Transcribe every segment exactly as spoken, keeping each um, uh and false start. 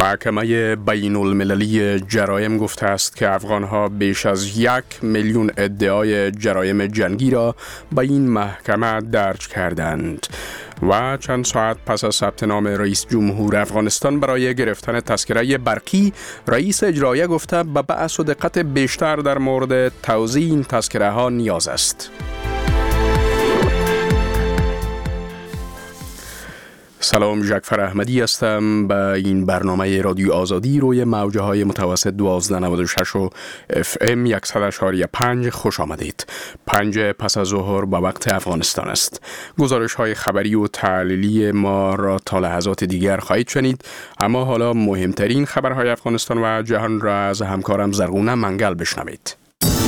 محکمه بین المللی جرایم گفته است که افغانها بیش از یک میلیون ادعای جرایم جنگی را به این محکمه درج کردند و چند ساعت پس از ثبت نام رئیس جمهور افغانستان برای گرفتن تذکره برقی، رئیس اجرایه گفته به بحث و دقت بیشتر در مورد توزیع این تذکره ها نیاز است. سلام، جعفر احمدی هستم. به این برنامه رادیو آزادی روی موجه های متوسط دوازده نود و شش و اف ام صد و اشاری پنج خوش آمدید. پنج پس از ظهر با وقت افغانستان است. گزارش های خبری و تحلیلی ما را تا لحظات دیگر خواهید شنید، اما حالا مهمترین خبرهای افغانستان و جهان را از همکارم زرغونه منگل بشنوید.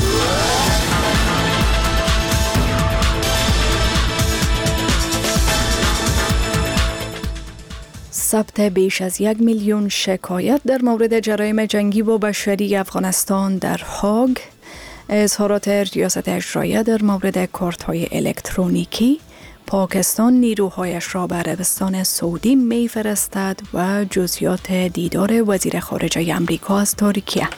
ثبت بیش از یک میلیون شکایت در مورد جرایم جنگی و بشری افغانستان در هاگ، اظهارات ریاست اجرایه در مورد کارت‌های الکترونیکی، پاکستان نیروهایش را به عربستان سعودی می‌فرستد و جزئیات دیدار وزیر خارجه آمریکا از ترکیه.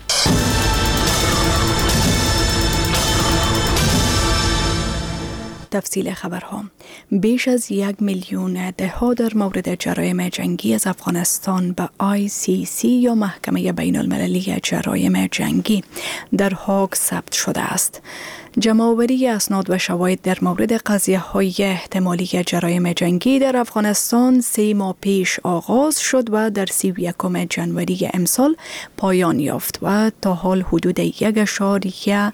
تفصیل خبرها. بیش از یک میلیون ادعا در مورد جرایم جنگی از افغانستان به آی سی سی یا محکمه بین المللی جرایم جنگی در هاگ ثبت شده است. جمع‌آوری اسناد و شواهد در مورد قضیه‌های احتمالی جرایم جنگی در افغانستان سه ماه پیش آغاز شد و در سی و یکم ژانویه امسال پایان یافت و تا حال حدود یک اشاریه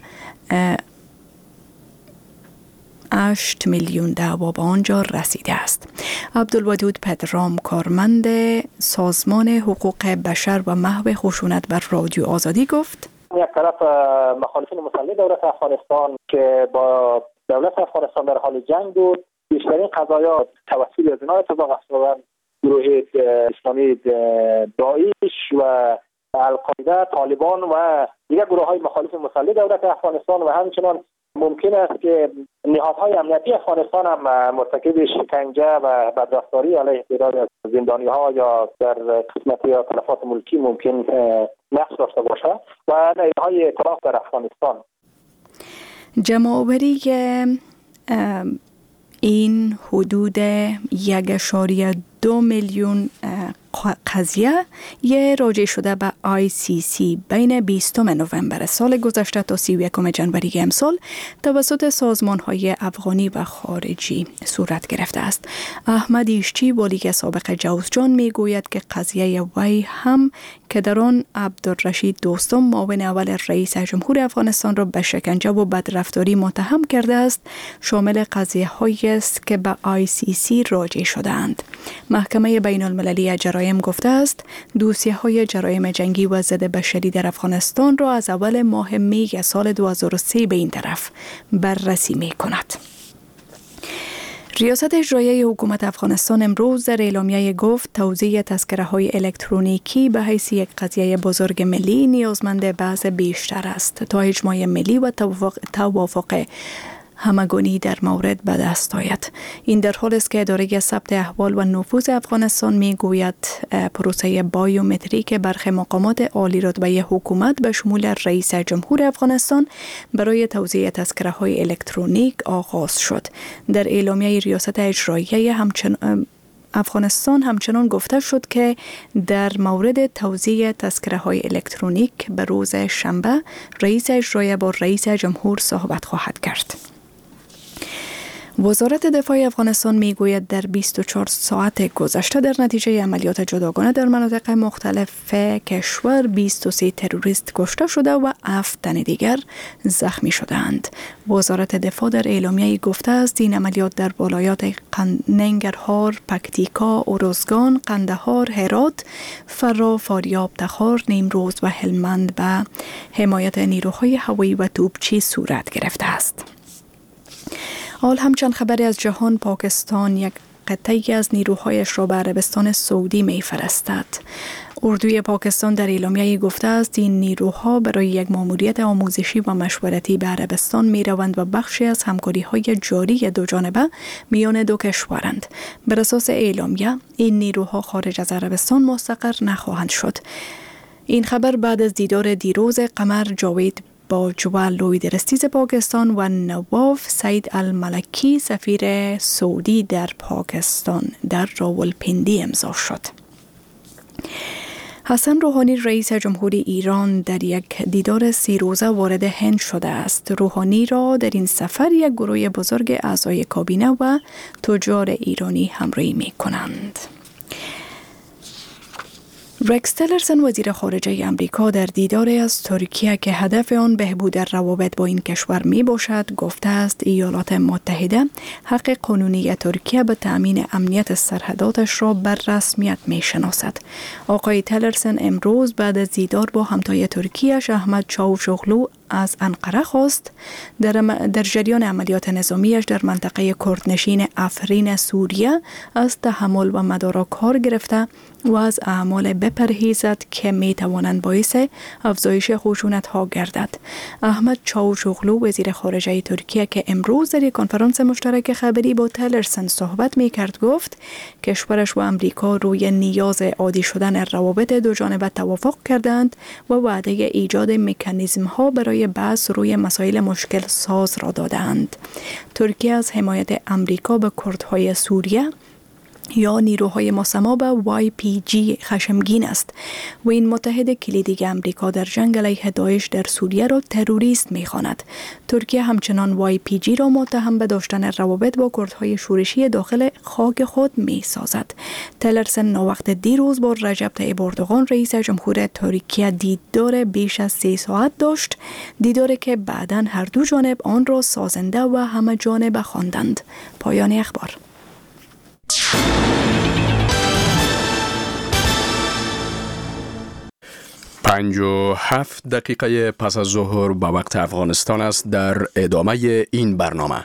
هشت میلیون دعوا به آنجا رسیده است. عبدالودود پدرام، کارمند سازمان حقوق بشر و محو خشونت بر رادیو آزادی گفت: یک طرف مخالفین مسلح دولت افغانستان که با دولت افغانستان در حال جنگ بود، بیشترین قضایا توسط از اینا اتفاق افتاد. گروه اسلامی داعش و القاعده، طالبان و دیگر گروه های مخالف مسلح دولت افغانستان و همچنان ممکن است که نهادهای امنیتی افغانستان هم مرتکب شکنجه و بدرفتاری علیه تعداد از زندانی‌ها یا در قسمت یا تلفات ملکی ممکن نقش داشته باشد و نهادهای اعتراف در افغانستان. جمع‌آوری این حدود یک اشاریه دو میلیون قضیه یه راجع شده به آی سی سی بین بیستم نوامبر سال گذشته تا سی و یکم ژانویه امسال توسط سازمان‌های افغانی و خارجی صورت گرفته است. احمد ایشچی، والی سابق جوزجان، میگوید که قضیه وی هم که در آن عبدالرشید دوستم، معاون اول رئیس جمهور افغانستان را به شکنجه و بدرفتاری متهم کرده است، شامل قضیه‌هایی است که به آی سی سی راجع شده‌اند. محکمه بین المللی جرایم گفته است دوسیه‌های جرایم جنگی و ضد بشری در افغانستان را از اول ماه می سال دو هزار و سه به این طرف بررسی می کند. ریاست اجرایه حکومت افغانستان امروز در اعلامیه گفت توزیع تذکره‌های الکترونیکی به حیث یک قضیه بزرگ ملی نیازمند بحث بیشتر است تا اجماع ملی و توافق, توافق همگانی در مورد به دست آید. این در حال است که اداره ثبت احوال و نفوذ افغانستان میگوید پروسه بایومتریک برخی مقامات عالی رتبه حکومت به شمول رئیس جمهور افغانستان برای توزیع تذکره‌های الکترونیک آغاز شد. در اعلامیه ریاست اجراییه همچنان افغانستان همچنان گفته شد که در مورد توزیع تذکره‌های الکترونیک به روز شنبه رئیس اجراییه با رئیس جمهور صحبت خواهد کرد. وزارت دفاع افغانستان میگوید در بیست و چهار ساعت گذشته در نتیجه عملیات جداگانه در مناطق مختلف کشور بیست و سه تروریست کشته شده و هفت تن دیگر زخمی شدند. وزارت دفاع در اعلامیه گفته است این عملیات در ولایات ننگرهار، پکتیکا، ارزگان، قندهار، هرات، فرا، فاریاب، تخار، نیمروز و هلمند به حمایت نیروهای هوایی و توپچی صورت گرفته است. حال همچنان خبری از جهان. پاکستان یک قطعی از نیروهایش را به عربستان سعودی می فرستد. اردوی پاکستان در اعلامیه گفته است این نیروها برای یک ماموریت آموزشی و مشورتی به عربستان می روند و بخشی از همکاری های جاری دو جانبه میان دو کشورند. بر اساس اعلامیه این نیروها خارج از عربستان مستقر نخواهند شد. این خبر بعد از دیدار دیروز قمر جاوید با جوال لوید رستیز پاکستان و نواف سید الملکی سفیر سعودی در پاکستان در راولپندی امضا شد. حسن روحانی رئیس جمهوری ایران در یک دیدار سی روزه وارد هند شده است. روحانی را در این سفر یک گروه بزرگ اعضای کابینه و تجار ایرانی همراهی می کنند. رکس تیلرسن وزیر خارجه امریکا در دیداری از ترکیه که هدف آن بهبود روابط با این کشور می باشد گفته است ایالات متحده حق قانونی ترکیه به تأمین امنیت سرحداتش را بر رسمیت می شناسد. آقای تیلرسن امروز بعد از دیدار با همتای ترکیه‌اش احمد چاوشوغلو از انقره خواست در, در جریان عملیات نظامیش در منطقه کردنشین افرین سوریه از تحمل و مدارا کار گرفته و از اعمال بپرهیزد که می توانند باعث افزایش خشونت ها گردد. احمد چاوشوغلو وزیر خارجه ترکیه که امروز در یک کنفرانس مشترک خبری با تیلرسن صحبت می کرد گفت کشورش و امریکا روی نیاز عادی شدن روابط دو جانبه توافق کردند و وعده ایجاد مکانیزم ها برای بحث روی مسائل مشکل ساز را دادند. ترکیه از حمایت امریکا به کردهای سوریه یا نیروهای مسما به وای پی جی خشمگین است و این متحد کلیدی امریکا در جنگ علیه داعش در سوریه را تروریست می‌خواند. ترکیه همچنان وای پی جی را متهم به داشتن روابط با کردهای شورشی داخل خاک خود می‌سازد. تیلرسن ناوقت دیروز با رجب طیب اردوغان رئیس جمهور ترکیه دیدار بیش از سه ساعت داشت، دیداری که بعداً هر دو جانب آن را سازنده و همه جانبه خواندند. پایان اخبار. پنج و هفت دقیقه پس از ظهر به وقت افغانستان است. در ادامه این برنامه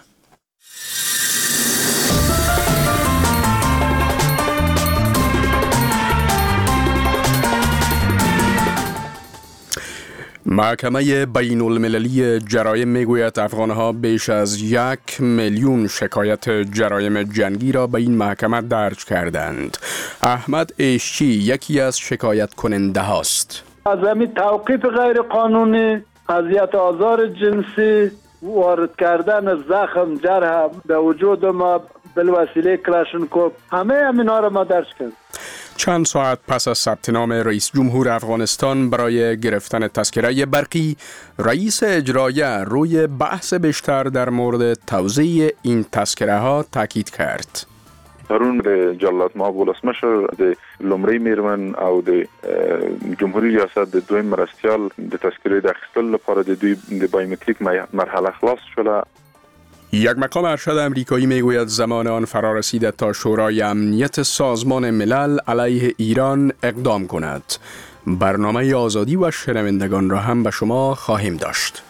محکمه بین المللی جرایم میگوید افغانها بیش از یک میلیون شکایت جرایم جنگی را به این محکمه درج کردند. احمد ایشچی یکی از شکایت کننده هاست. از همین توقیف غیر قانونی، اذیت آزار جنسی، وارد کردن زخم جرح به وجود ما بالوسیله کلاشینکوف، همه همینا را ما درج کردیم. چند ساعت پس از ثبت نام رئیس جمهور افغانستان برای گرفتن تذکره برقی، رئیس اجرایه روی بحث بیشتر در مورد توزیع این تذکره ها تاکید کرد. پرون د جلات ماب ولسمشر د لومړی میرمن او د جمهوریت ریاست د دویم مرستیال د تذکره د اخیستلو لپاره د دوی د بایومتریک مرحله خلاص شده. یک مقام ارشد امریکایی میگوید زمان آن فرا رسیده تا شورای امنیت سازمان ملل علیه ایران اقدام کند. برنامه آزادی و شنوندگان را هم به شما خواهیم داشت.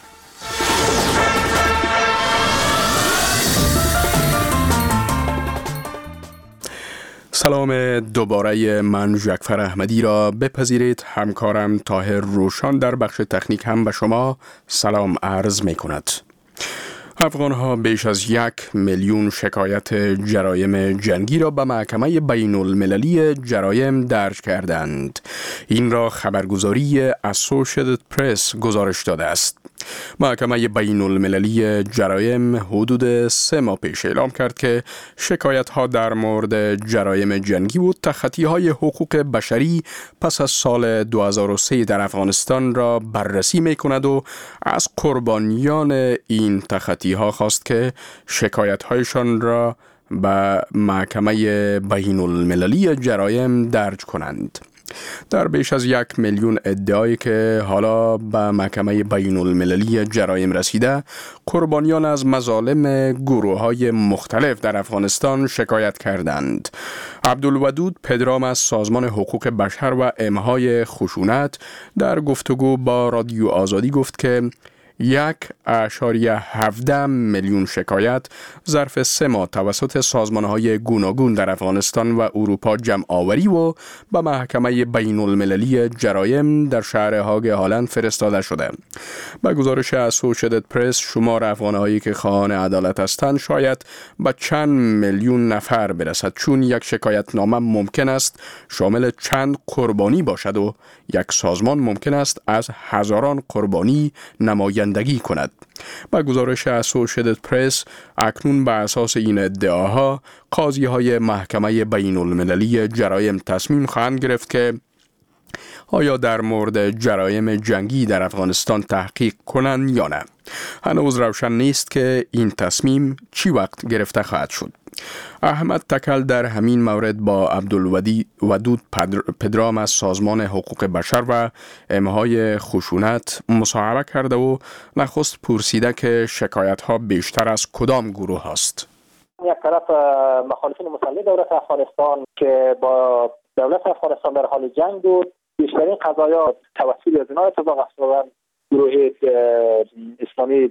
سلام دوباره، من ژاکفر احمدی را بپذیرید. همکارم طاهر روشان در بخش تکنیک هم به شما سلام عرض می کند. افغانها بیش از یک میلیون شکایت جرایم جنگی را به محکمه بین المللی جرایم درج کردند. این را خبرگزاری اسوشییتد پرس گزارش داده است. محکمه بین المللی جرایم حدود سه ماه پیش اعلام کرد که شکایت ها در مورد جرایم جنگی و تخطی های حقوق بشری پس از سال دو هزار و سه در افغانستان را بررسی می کند و از قربانیان این تخطی ها خواست که شکایت هایشان را به محکمه بین المللی جرایم درج کنند. در بیش از یک میلیون ادعایی که حالا به محکمه بین المللی جرایم رسیده، قربانیان از مظالم گروه های مختلف در افغانستان شکایت کردند. عبدالودود پدرام از سازمان حقوق بشر و امهای خشونت در گفتگو با رادیو آزادی گفت که یک اشاریه هفده میلیون شکایت ظرف سه ماه توسط سازمانهای گوناگون در افغانستان و اروپا جمع آوری و به محکمه بین المللی جرایم در شهر هاگ هلند فرستاده شده. به گزارش اسوسییتد پرس، شمار افغانهایی که خواهان عدالت هستند شاید به چند میلیون نفر برسد، چون یک شکایت نامه ممکن است شامل چند قربانی باشد و یک سازمان ممکن است از هزاران قربانی نمایندگی کند. با گزارش اسوسییتد پرس، اکنون بر اساس این ادعاها قاضی های محکمه بین المللی جرایم تصمیم خواهند گرفت که آیا در مورد جرایم جنگی در افغانستان تحقیق کنند یا نه. هنوز روشن نیست که این تصمیم چی وقت گرفته خواهد شد. احمد تکل در همین مورد با عبدالودود پدرام از سازمان حقوق بشر و امهای خشونت مصاحبه کرده و نخست پرسیده که شکایت ها بیشتر از کدام گروه هست. یک طرف مخالفین مسلح دولت افغانستان که با دولت افغانستان در حال جنگ بود، بیشترین قضایات توسط از اینا اتفاق افتادن. گروه اسلامی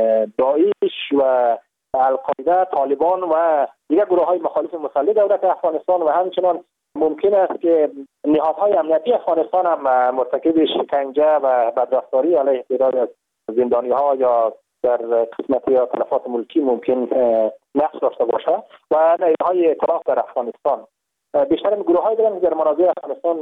داعش و القاعده، طالبان و دیگر گروه های مخالف مسلح دولت افغانستان و همچنان ممکن است که نهادهای امنیتی افغانستان هم مرتکب شکنجه و بدرفتاری علیه تعداد از زندانی ها یا در قسمت یا تلفات ملکی ممکن نقش داشته باشه و نهادهای اعتراف در افغانستان. بیشتر گروه های دارن در منازع افغانستان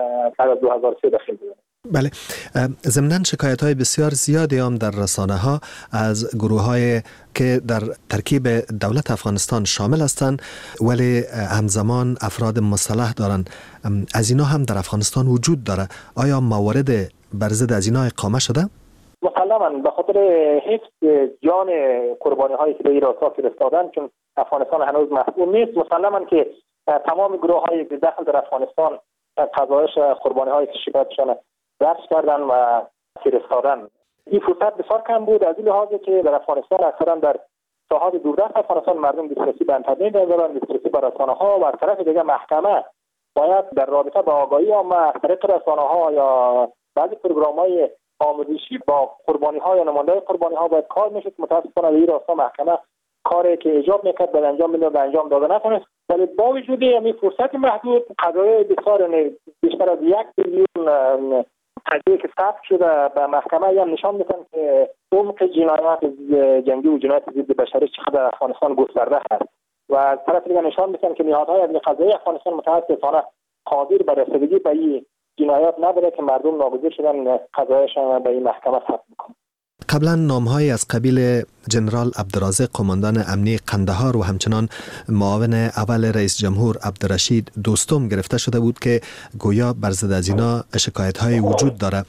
از دو هزار و سه داخل بودن. بله، ضمناً شکایت های بسیار زیادی هم در رسانه ها از گروه های که در ترکیب دولت افغانستان شامل هستند ولی همزمان افراد مسلح دارند. از اینا هم در افغانستان وجود داره. آیا موارد بر ضد از اینا اقامه شده؟ مسلماً به خاطر حفظ جان قربانی هایی که به این راستا فرستادن، چون افغانستان هنوز مسئول نیست، مسلماً که تمام گروه های داخل در افغانستان قضایش قربانی هایی که شکایتشان درج کردن و فرستادن. این فرصت بسیار کم بود از این لحاظه که در افغانستان اکثرا در ساحات دوردست افغانستان مردم دسترسی به اینترنت دارن، دسترسی به رسانه ها و از طرف دیگه محکمه باید در رابطه با آگاهی عامه از طریق رسانه ها یا بعضی پروگرام‌های آموزشی با قربانی ها یا نماینده قربانی ها باید کار میشد. متاسفانه این راستا محکمه کاری که ایجاب میکرد به انجام میداد به انجام داده نتونست. ولی با وجود این فرصت محدود، قضایای بسیار بیشتر از یک میلیون قضیه که ثبت شده به محکمه هم نشان میدن که عمق جنایات جنگی و جنایت ضد بشری چقدر افغانستان گسترده است و از طرف دیگر نشان میدن که نهادهای امنیتی قضایی افغانستان متاسفانه قادر به رسیدگی به این جنایات نداره که مردم ناگزیر شدن قضایشان به این محکمه ثبت بکنن. قبلا نام‌های از قبیل جنرال عبدالرازق قماندان امنی قندهار و همچنان معاون اول رئیس جمهور عبدالرشید دوستم گرفته شده بود که گویا بر ضد از اینا شکایت‌های وجود داره.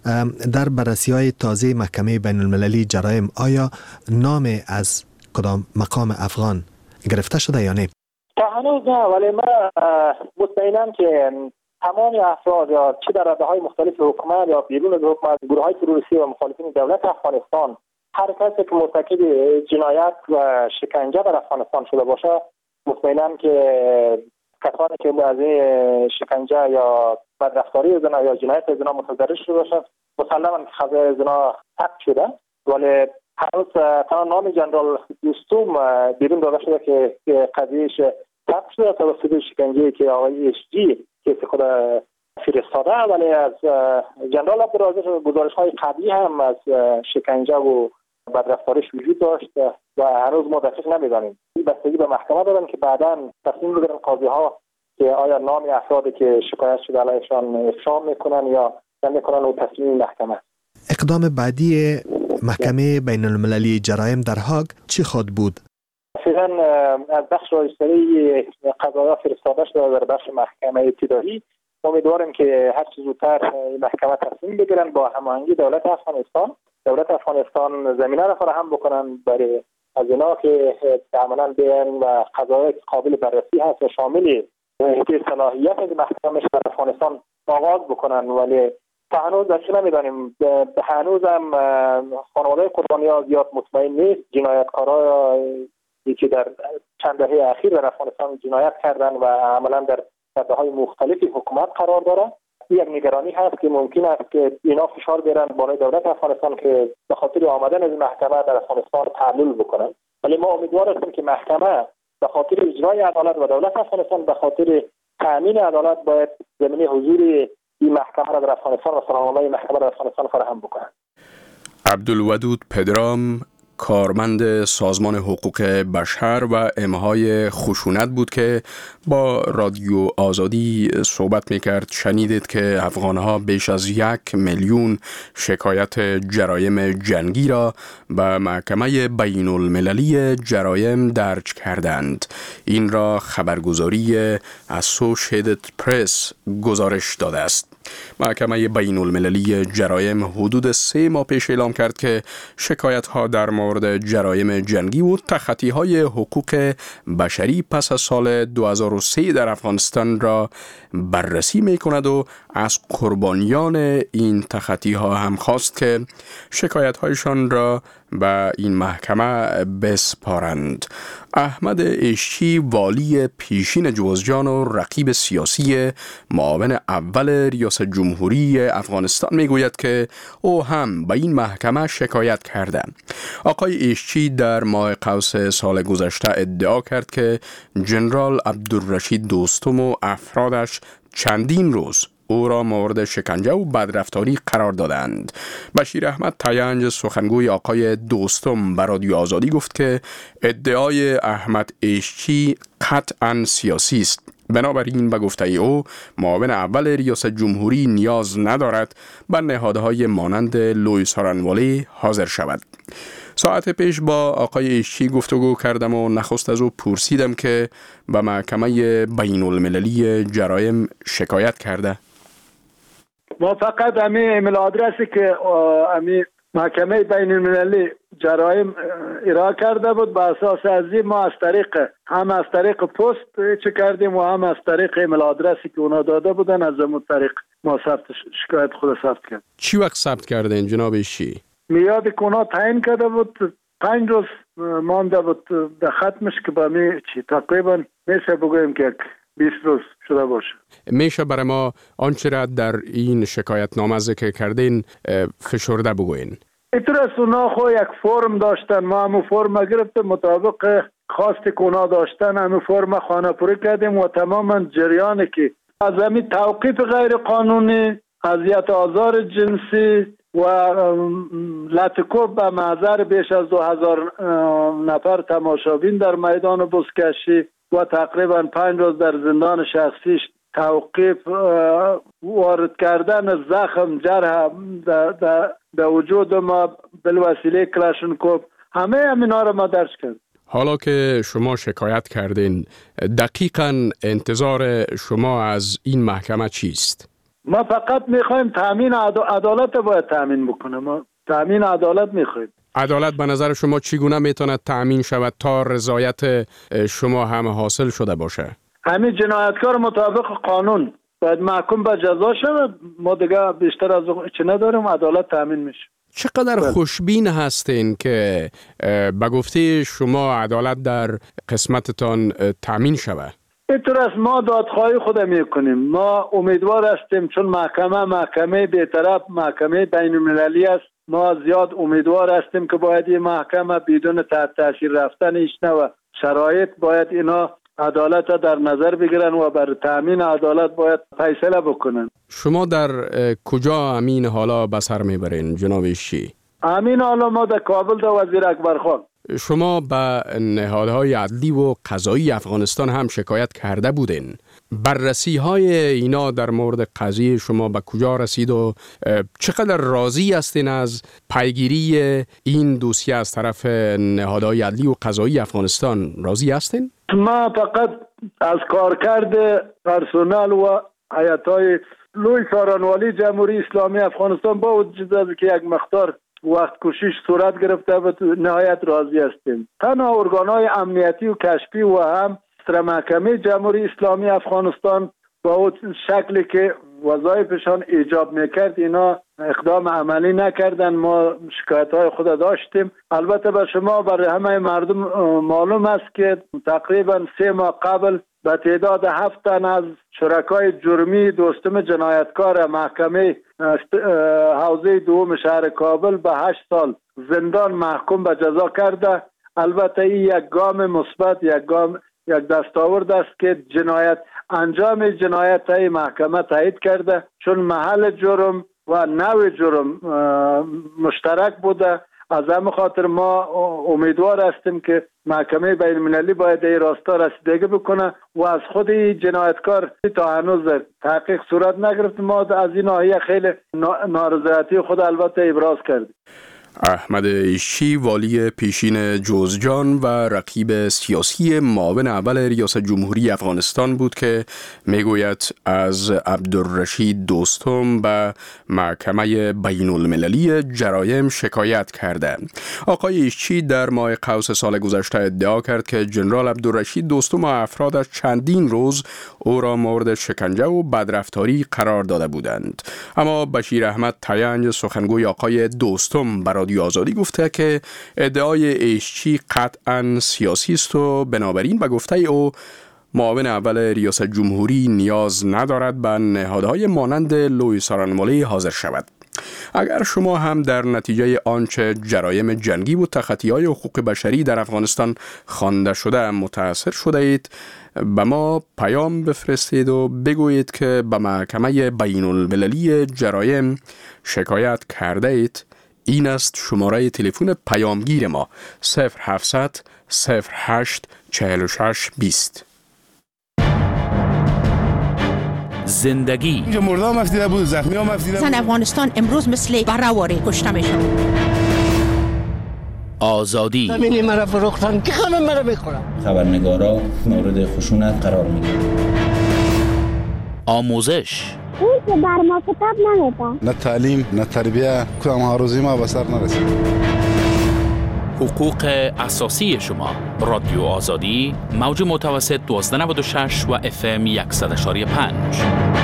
در بررسی‌های تازه محکمه بین المللی جرایم آیا نام از کدام مقام افغان گرفته شده یا نه؟ تا هنوز نه، ولی من مطمئنم که تمام افراد یا چه در رده‌های مختلف حکومت یا بیرون از حکومت، گروه‌های تروریستی و مخالفین دولت افغانستان، هر کسی که مرتکب جنایت و شکنجه در افغانستان شده باشه، مطمئنم که کسانی که از این شکنجه یا بدرفتاری زنا یا جنایت زنا متضرر شده باشند، مسلماً قضیه زنا ثبت شده، ولی هنوز تا نام جنرال دوستم بیرون داده شده که قضیهش ثبت شده توسط شکنجه که آقای اش جی که خود فرستاده، ولی از جنرال عبدالرازق گزارش‌های قبلی هم از شکنجه و بدرفتاریش وجود داشت و هنوز ما دقیق نمی‌دانیم. این بستگی به محکمه دارن که بعداً تصمیم بگیرن قاضی‌ها که آیا نام افرادی که شکایت شده علیهشان افشا میکنن یا نمیکنن و تصمیم محکمه. اقدام بعدی محکمه بین المللی جرایم در هاگ چی خود بود؟ فعلا از بخش رایستری قضایا فرستاده شده در بخش محکمه ابتدایی. امیدواریم که هر چه زودتر محکمه تصمیم بگیرن با هماهنگی دولت افغانستان. دولت افغانستان زمینه را فراهم بکنن برای از اینا که عملاً بیان و قضایا قابل بررسی هست و شامل احتیاج صلاحیت از محکمه در افغانستان آغاز بکنن، ولی تا هنوز داشته نمیدانیم. به هنوز هم خانواده قربانی‌ها زیاد مطمئن نیست. جنایتکارا که در چند دهه اخیر در افغانستان جنایت کردن و عملا در سطح‌های مختلفی حکومت قرار داره، یک نگرانی هست که ممکن است که اینا فشار بیارن بالای دولت افغانستان که به خاطر آمدن از محکمه در افغانستان تعلل بکنن. ولی ما امیدوار هستیم که محکمه به خاطر اجرای عدالت و دولت افغانستان به خاطر تامین عدالت باید زمینه حضور این محکمه را در افغانستان و سرنامه محکمه در افغانستان فراهم بکنن. عبدالودود پدرام، کارمند سازمان حقوق بشر و امهای خشونت بود که با رادیو آزادی صحبت میکرد. شنیدید که افغانها بیش از یک میلیون شکایت جرایم جنگی را به محکمه بین المللی جرایم درج کردند. این را خبرگزاری اسوشیتد پرس گزارش داده است. محکمه بین المللی جرایم حدود سه ماه پیش اعلام کرد که شکایت ها در مورد جرایم جنگی و تخطی های حقوق بشری پس از سال دو هزار و سه در افغانستان را بررسی می کند و از قربانیان این تخطی ها هم خواست که شکایت هایشان را به این محکمه بسپارند. احمد اشچی، والی پیشین جوزجان و رقیب سیاسی معاون اول ریاست جمهوری افغانستان میگوید که او هم به این محکمه شکایت کرده. آقای اشچی در ماه قوس سال گذشته ادعا کرد که جنرال عبدالرشید دوستم و افرادش چندین روز او را مورد شکنجه و بدرفتاری قرار دادند. بشیر احمد تینج، سخنگوی آقای دوستم، به رادیو آزادی گفت که ادعای احمد اشچی قطعاً سیاسی است. بنابراین به گفته او معاون اول ریاست جمهوری نیاز ندارد به نهادهای مانند لوی سارنوالی حاضر شود. ساعت پیش با آقای اشچی گفتگو کردم و نخست از او پرسیدم که به محکمه بین المللی جرایم شکایت کرده. ما فقط همین ایمیل آدرسی که همین محکمه بین المللی جرایم ارائه کرده بود، به اساس از این ما از طریق هم از طریق پست چه کردیم و هم از طریق ایمیل آدرسی که اونا داده بودن از اون طریق ما ثبت شکایت خود ثبت کرد. چی وقت ثبت کردین جناب اشچی؟ میاد که اونا تعیین کرده بود پنج روز مانده بود به ختمش که با می چی تقریبا میشه بگویم که بیست روز شده باشه. میشه برای ما آنچه را در این شکایت نامه ذکر کردین فشرده بگوین؟ اینطور است اونا خو یک فرم داشتن، ما همون فرم گرفتیم مطابق خواست که اونا داشتن همون فرم خانه پوری کردیم و تماما جریانی که از همین توقیف غیر قانونی، اذیت آزار جنسی و لطکوب به محضر بیش از دو هزار نفر تماشابین در میدان بزکشی و تقریبا پنج روز در زندان شخصیش توقیف، وارد کردن زخم جرح در وجود ما بالوسیله کلاشنکوف، همه همینا رو ما درج کردیم. حالا که شما شکایت کردین، دقیقاً انتظار شما از این محکمه چیست؟ ما فقط میخوایم تامین عدالت باید تامین بکنه. ما تامین عدالت میخوایم. عدالت به نظر شما چگونه میتواند تامین شود تا رضایت شما هم حاصل شده باشه؟ همین جنایتکار مطابق قانون باید محکوم به جزا شود. ما دیگه بیشتر از چه نداریم، عدالت تامین میشه. چقدر خوشبین هستین که به گفته شما عدالت در قسمتتان تامین شود؟ اینطور است ما دادخواهی خود میکنیم. ما امیدوار هستیم چون محکمه محکمه بی‌طرف محکمه بین المللی است. ما زیاد امیدوار هستیم که باید این محکمه بدون تحت تاثیر رفتن ایشنه و شرایط باید اینا عدالت در نظر بگیرن و بر تامین عدالت باید فیصله بکنن. شما در کجا امین حالا به سر میبرین جناب اشچی؟ امین حالا ما در کابل در وزیر اکبرخان. شما به نهادهای عدلی و قضایی افغانستان هم شکایت کرده بودین. بررسی های اینا در مورد قضیه شما به کجا رسید و چقدر راضی هستین از پیگیری این دوسیه از طرف نهادهای عدلی و قضایی افغانستان؟ راضی هستین؟ ما فقط از کارکرد پرسنل و هیئت‌های لوی سارنوالی جمهوری اسلامی افغانستان با وجود از که یک مقدار وقت کشیش صورت گرفته و نهایت راضی هستیم. تنها ارگان‌های امنیتی و کشفی و هم سر محکمه جمهوری اسلامی افغانستان با اون شکلی که وظایفشان ایجاب میکرد اینا اقدام عملی نکردن. ما شکایت‌های خود داشتیم. البته به شما برای همه مردم معلوم است که تقریبا سه ماه قبل به تعداد هفت تن از شرکای جرمی دوستم جنایتکار محکمه حوزه دوم شهر کابل به هشت سال زندان محکوم به جزا کرده. البته این یک گام مثبت، یک گام یک دستاورد است که جنایت انجام جنایت های محکمه تایید کرده، چون محل جرم و نوع جرم مشترک بوده. از همه خاطر ما امیدوار هستیم که محکمه بین المللی باید این راستا رسیدگی بکنه و از خود جنایتکار تا هنوز تحقیق صورت نگرفت. ما از این ناحیه خیلی نارضایتی خود البته ابراز کردیم. احمد عیشچی، والی پیشین جوزجان و رقیب سیاسی معاون اول ریاست جمهوری افغانستان بود که میگوید از عبدالرشید دوستم به محکمه بین المللی جرایم شکایت کرده. آقای عیشچی در ماه قوس سال گذشته ادعا کرد که جنرال عبدالرشید دوستم و افرادش چندین روز او را مورد شکنجه و بدرفتاری قرار داده بودند. اما بشیر احمد تینج، سخنگوی آقای دوستم، برای رادیو آزادی گفته که ادعای عیشچی قطعاً سیاسی است و بنابراین به گفته او معاون اول ریاست جمهوری نیاز ندارد به نهادهای مانند لوی سارانمالی حاضر شود. اگر شما هم در نتیجه آنچه جرایم جنگی و تخطی‌های حقوق بشری در افغانستان خوانده شده متاثر شده اید، به ما پیام بفرستید و بگویید که به محکمه بین المللی جرایم شکایت کرده اید. این است شماره تلفن پیامگیر ما صفر هفتصد صفر هشت چهل و شش بیست. زندگی اینجا مرده هم افتیده بود، زخمی هم افتیده بود. زن افغانستان امروز مثل برهواری کشته میشن. آزادی زمینی مرا فروختن که همه مرا میخورن. خبرنگارا مورد خشونت قرار میگیرن. آموزش اون که بر ما کتاب نمیده. نه تعلیم نه تربیه، کدام ها روزی ما به سر نرسید. حقوق اساسی شما. رادیو آزادی، موج متوسط دوازده نود و شش و اف ام صد و پنج.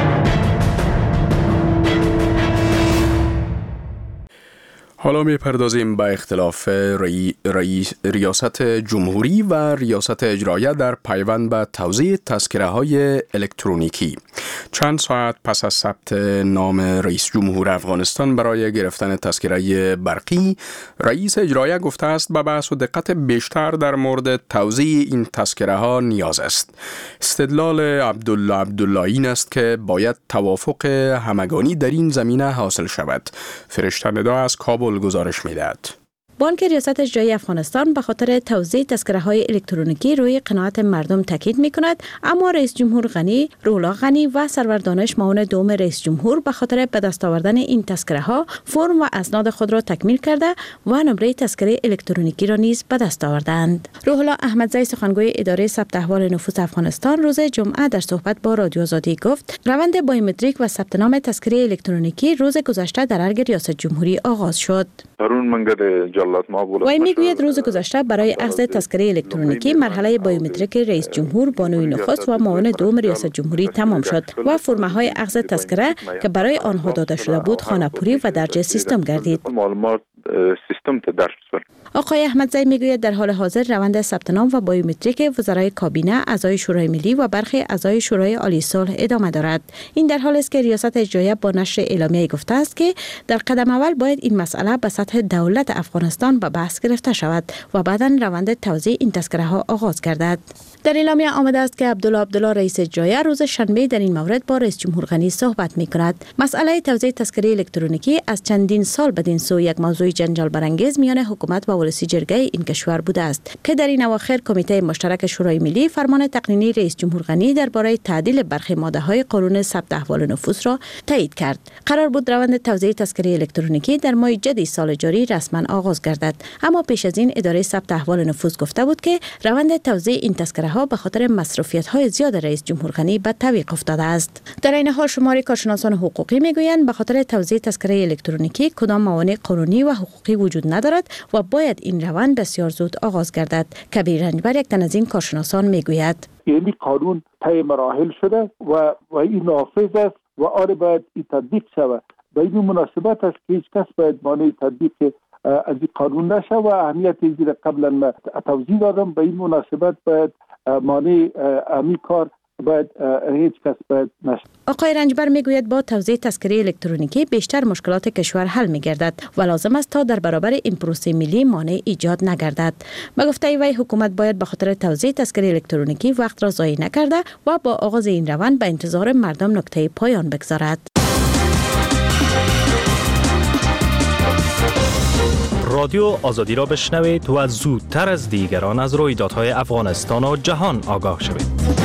حالا می پردازیم به اختلاف ری، ری، ریاست جمهوری و ریاست اجرایه در پیوند به توزیع تذکره های الکترونیکی. چند ساعت پس از ثبت نام رئیس جمهور افغانستان برای گرفتن تذکره برقی، رئیس اجرایه گفته است به بحث و دقت بیشتر در مورد توزیع این تذکره ها نیاز است. استدلال عبدالله عبدالله این است که باید توافق همگانی در این زمینه حاصل شود. فرشته ندا از کابل گزارش می‌دهد. بانک ریاست اجرایی افغانستان به خاطر توزیع تذکره‌های الکترونیکی روی قناعت مردم تاکید می‌کند، اما رئیس جمهور غنی، روح‌الله غنی و سرور دانش معاون دوم رئیس جمهور به خاطر به دست آوردن این تذکره‌ها فرم و اسناد خود را تکمیل کرده و نمره تذکره الکترونیکی را نیز به دست آوردند. روح‌الله احمدزی، سخنگوی اداره ثبت احوال نفوس افغانستان، روز جمعه در صحبت با رادیو آزادی گفت روند بایومتریک و ثبت نام تذکره الکترونیکی روز گذشته در ارگ ریاست جمهوری آغاز شد. وی میگوید روز گذشته برای اخذ تذکره الکترونیکی مرحله بایومتریک رئیس جمهور، بانوی نخست و معاون دوم ریاست جمهوری تمام شد و فرمه های اخذ تذکره که برای آنها داده شده بود خانه‌پوری و درج سیستم گردید. معلومات سیستم ته درج شد. آقای احمدزی میگوید در حال حاضر روند ثبت نام و بایومتریک وزرای کابینه، اعضای شورای ملی و برخی اعضای شورای عالی صلح ادامه دارد. این در حالی است که ریاست اجرایه با نشر اعلامیه گفته است که در قدم اول باید این مسئله به سطح دولت افغانستان به بحث گرفته شود و بعداً روند توزیع این تذکره ها آغاز گردد. در اعلامیه آمده است که عبدالله عبدالله رئیس اجرایه روز شنبه در این مورد با رئیس جمهور غنی صحبت می کند. مسئله توزیع تذکره الکترونیکی از چندین سال بدین سو یک موضوع جنجال برانگیز میان حکومت و ولسی جرگه این کشور بوده است که در این اواخر کمیته مشترک شورای ملی فرمان تقنینی رئیس جمهور غنی درباره تعدیل برخی ماده‌های قانون ثبت احوال نفوس را تایید کرد. قرار بود روند توزیع تذکره الکترونیکی در ماه جدی سال جاری رسما آغاز گردد، اما پیش از این اداره ثبت احوال نفوس گفته بود که روند توزیع این تذکره ها به خاطر مصرفیت‌های زیاد رئیس جمهور غنی به تعویق افتاده است. در این حال شماری کارشناسان حقوقی میگویند به خاطر توزیع تذکره الکترونیکی کدام موانع قانونی و حقوقی وجود ندارد و باید این روند بسیار زود آغاز گردد. کبیر رنجبر، یک تن از این کارشناسان میگوید یعنی قانون طی مراحل شده و و این نافذ است و آن باید این تطبیق شود. به این مناسبت است که هیچ کس باید مانع تطبیق از این قانون نشه و اهمیت زیر قبلا توضیح دادم. به این مناسبت باید مانع امی کار باید هیچ کس باید نشه. آقای رنجبر میگوید با توزیع تذکره الکترونیکی بیشتر مشکلات کشور حل میگردد و لازم است تا در برابر این پروسه ملی مانع ایجاد نگردد. به گفته وی حکومت باید به خاطر توزیع تذکره الکترونیکی وقت را ضایع نکرده و با آغاز این روند به انتظار مردم نقطه پایان بگذارد. رادیو آزادی را بشنوید و زودتر از دیگران از رویدادهای افغانستان و جهان آگاه شوید.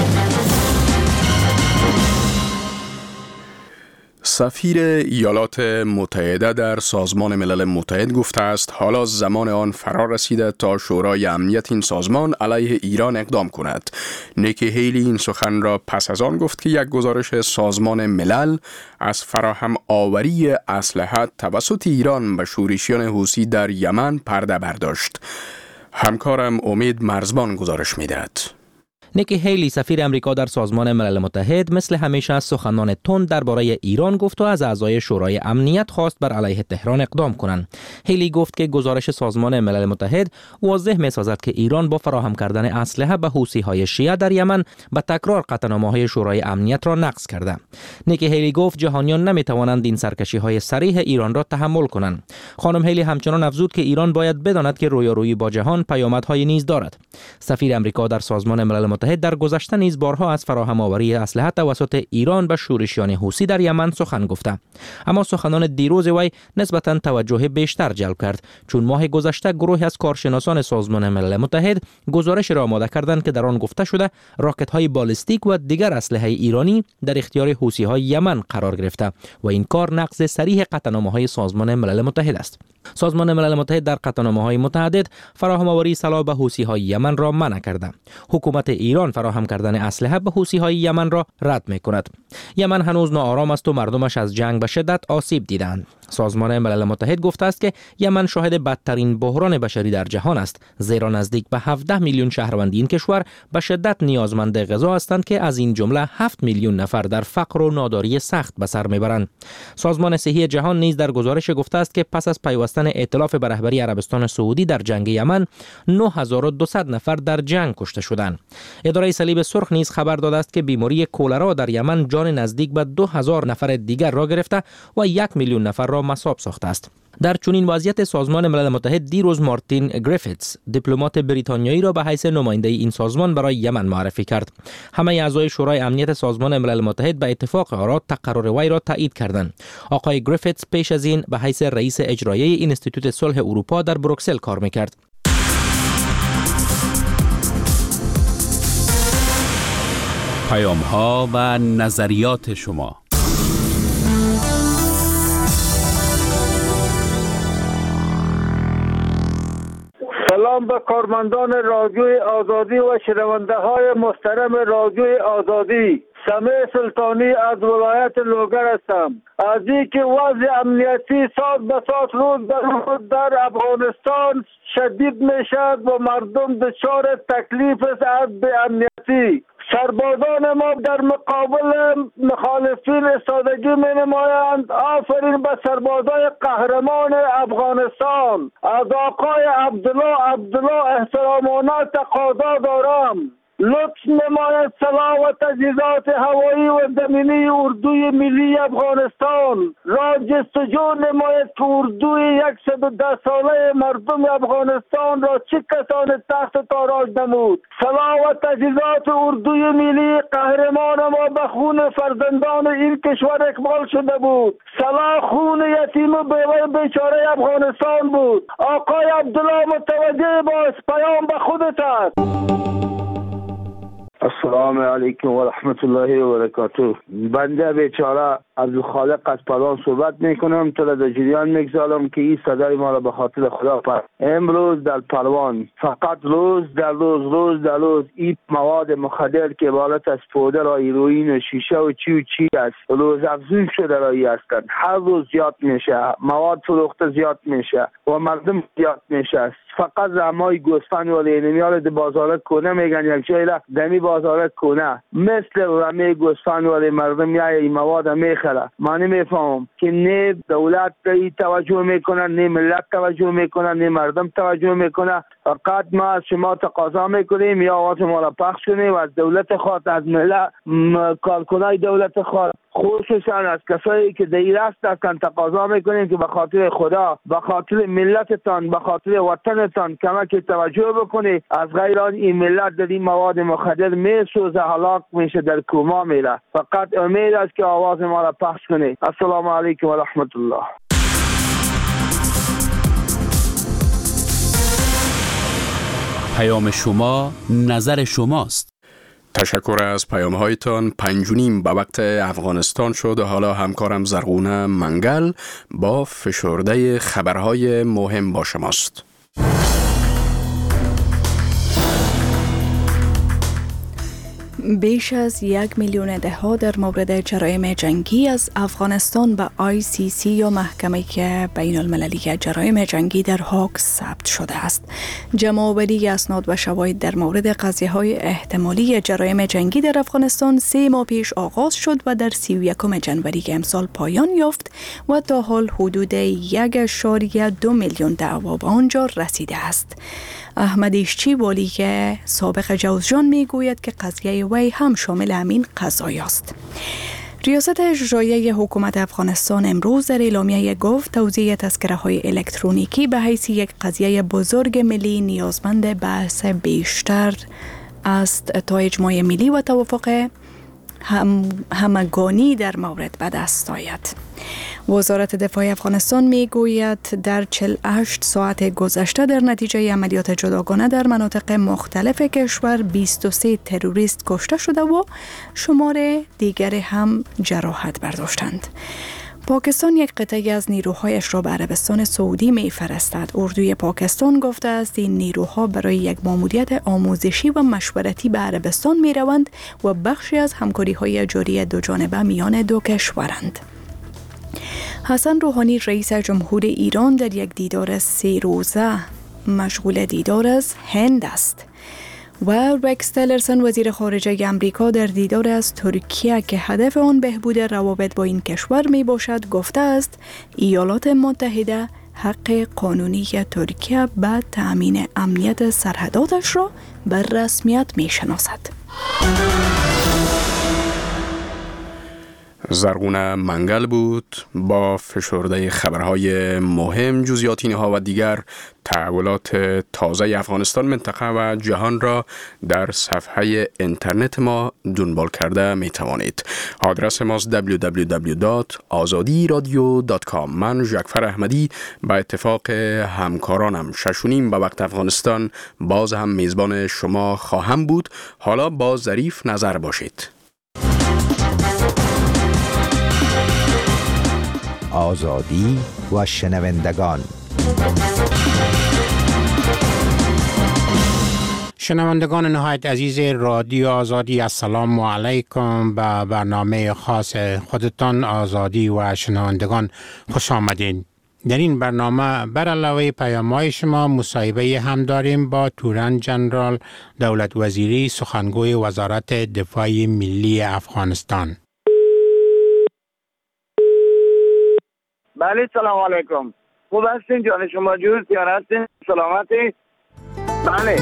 سفیر ایالات متحده در سازمان ملل متحد گفته است حالا زمان آن فرا رسیده تا شورای امنیت این سازمان علیه ایران اقدام کند. نیکی هیلی این سخن را پس از آن گفت که یک گزارش سازمان ملل از فراهم آوری اسلحه توسط ایران به شورشیان حوثی در یمن پرده برداشت. همکارم امید مرزبان گزارش می‌دهد. نیکی هیلی سفیر امریکا در سازمان ملل متحد مثل همیشه سخنان تند درباره ایران گفت و از اعضای شورای امنیت خواست بر علیه تهران اقدام کنند. هیلی گفت که گزارش سازمان ملل متحد واضح می‌سازد که ایران با فراهم کردن اسلحه به حوثی‌های شیعه در یمن به تکرار قطعنامه‌های شورای امنیت را نقض کرده. نیکی هیلی گفت جهانیان نمی‌توانند این سرکشی‌های صریح ایران را تحمل کنند. خانم هیلی همچنان افزود که ایران باید بداند که رویارویی با جهان پیامدهای نیز دارد. سفیر امریکا در سازمان ملل متحد در گذشته نیز بارها از فراهم آوری اسلحه توسط ایران به شورشیان حوثی در یمن سخن گفته، اما سخنان دیروز وی نسبتاً توجه بیشتر جلب کرد، چون ماه گذشته گروهی از کارشناسان سازمان ملل متحد گزارش را آماده کردند که در آن گفته شده راکت‌های بالستیک و دیگر اسلحه ایرانی در اختیار حوثی‌های یمن قرار گرفته و این کار نقض صریح قطعنامه‌های سازمان ملل متحد است. سازمان ملل متحد در قطعنامه‌های متعدد فراهم آوری سلاح به حوثی‌های یمن را منع کرده. حکومت ایران فراهم کردن اسلحه به حوثی‌های یمن را رد می‌کند. یمن هنوز ناآرام است و مردمش از جنگ به شدت آسیب دیدند. سازمان ملل متحد گفته است که یمن شاهد بدترین بحران بشری در جهان است، زیرا نزدیک به هفده میلیون شهروند این کشور به شدت نیازمند غذا هستند که از این جمله هفت میلیون نفر در فقر و ناداری سخت به سر میبرند. سازمان صحی جهان نیز در گزارش گفته است که پس از پیوستن ائتلاف به رهبری عربستان سعودی در جنگ یمن نه هزار و دویست نفر در جنگ کشته شدند. اداره صلیب سرخ نیز خبر داده است که بیماری کولرا در یمن جان نزدیک به دو هزار نفر دیگر را گرفته و یک میلیون نفر را مصاب ساخته است. در چنین وضعیت سازمان ملل متحد دیروز مارتین گریفیتس دیپلمات بریتانیایی را به حیث نماینده این سازمان برای یمن معرفی کرد. همه اعضای شورای امنیت سازمان ملل متحد به اتفاق آرا تقرر وی را تایید کردند. آقای گریفیتس پیش از این به حیث رئیس اجرایی اینستیتوت صلح اروپا در بروکسل کار می‌کرد. پیام‌ها و نظریات شما. سلام به کارمندان رادیوی آزادی و شنونده های محترم رادیوی آزادی. سمیع سلطانی از ولایت لوگر هستم. از اینکه وضع امنیتی ساعت به ساعت روز به روز در افغانستان شدید میشد و مردم دچار تکلیف است از به امنیتی. سربازان ما در مقابل مخالفین ایستادگی می نمایند. آفرین به سربازای قهرمان افغانستان. از آقای عبدالله عبدالله احترامانه تقاضا دارم لطف نماید سلاح و تجهیزات هوایی و زمینی اردوی ملی افغانستان را جستجو نماید که اردوی صد و ده ساله مردم افغانستان را چه کسان تحت تاراج نمود. سلاح و تجهیزات اردوی ملی قهرمان ما به خون فرزندان این کشور اکمال شده بود. سلاح خون یتیم و بیوه بیچاره افغانستان بود. آقای عبدالله متوجه باش، پیام به خودت است. السلام علیکم و رحمت الله و برکاته. بنده بیچاره عبدالخالق از پروان صحبت میکنم. تو را در جریان میگذارم که این صدای ما را به خاطر خدا پر. امروز در پروان فقط روز در روز روز در روز این مواد مخدر که عبارت از پودر و هیروئین و شیشه و چی و چی است روز افزون شده رایی هستند. هر روز زیاد میشه، مواد فروخته زیاد میشه و مردم زیاد میشه. فقط زمای گوسفند و لینمیال د بازار کنه میگن یک جای را دمی با بازار کنه مثل رمی گوسفند و مردم یا این مواد میخره. من نمیفهمم که نه دولت توجه میکنه، نه ملت توجه میکنه، نه مردم توجه میکنه. فقط ما از شما تقاضا میکنیم یا آواز ما را پخش کنیم از دولت خود، از ملت کارکنای دولت خود، خصوصا از کسایی که در راست هستند تقاضا میکنیم که به خاطر خدا، به خاطر ملتتان، به خاطر وطنتان کمک توجه بکنید. از غیر آن این ملت در این مواد مخدر میسوزه، هلاک میشه، در کوما میره. فقط امید است که آواز ما را پخش کنید. السلام علیکم و رحمت الله. پیام شما نظر شماست. تشکر از پیام هایتان. پنج و نیم به وقت افغانستان شد و حالا همکارم زرغونه منگل با فشرده خبرهای مهم با شماست. بیش از یک میلیون دهها در مورد جرایم جنگی از افغانستان به آی سی سی یا محکمه بین المللی جرایم جنگی در هاگ ثبت شده است. جمع‌آوری اسناد و شواهد در مورد قضیه‌های احتمالی جرایم جنگی در افغانستان سه ماه پیش آغاز شد و در سی و یکم جنوری امسال پایان یافت و تا حال حدود یک اشاریه دو میلیون دعوا به آنجا رسیده است. احمد ایشچی والی که سابق جوزجان می گوید که قضیه وی هم شامل همین قضایا است. ریاست اجرایی حکومت افغانستان امروز در اعلامیه گفت توزیع تذکره های الکترونیکی به حیث یک قضیه بزرگ ملی نیازمند بحث بیشتر است تا اجماع ملی و توافق هم همگانی در مورد به دست آید. وزارت دفاع افغانستان می گوید در چهل و هشت ساعت گذشته در نتیجه عملیات جداگانه در مناطق مختلف کشور بیست و سه تروریست کشته شده و شمار دیگر هم جراحت برداشتند. پاکستان یک قطعی از نیروهایش را به عربستان سعودی می فرستد. اردوی پاکستان گفته است این نیروها برای یک ماموریت آموزشی و مشورتی به عربستان می روند و بخشی از همکاری های جاری دو جانبه میان دو کشورند. حسن روحانی رئیس جمهور ایران در یک دیدار سه روزه مشغول دیدار از هند است و رکس تیلرسون وزیر خارجه امریکا در دیدار از ترکیه که هدف آن بهبود روابط با این کشور می باشد گفته است ایالات متحده حق قانونی ترکیه به تأمین امنیت سرحداتش را به رسمیت می شناسد. زرغونه منگل بود با فشرده خبرهای مهم. جزئیات اینها و دیگر تحولات تازه افغانستان، منطقه و جهان را در صفحه اینترنت ما دنبال کرده می توانید. آدرس ماست دبلیو دبلیو دبلیو دات آزادی رادیو دات کام. من ژکفر احمدی با اتفاق همکارانم شش و نیم به وقت افغانستان باز هم میزبان شما خواهم بود. حالا با ظریف نظر باشید. آزادی و شنوندگان. شنوندگان نهایت عزیز رادیو آزادی، السلام علیکم. به برنامه خاص خودتان آزادی و شنوندگان خوش آمدین. در این برنامه بر علاوه پیام‌های شما مصاحبه هم داریم با تورن جنرال دولت وزیری سخنگوی وزارت دفاع ملی افغانستان. بله سلام علیکم. خوب هستین جان شما جور تیار هستین؟ سلامتی؟ بله.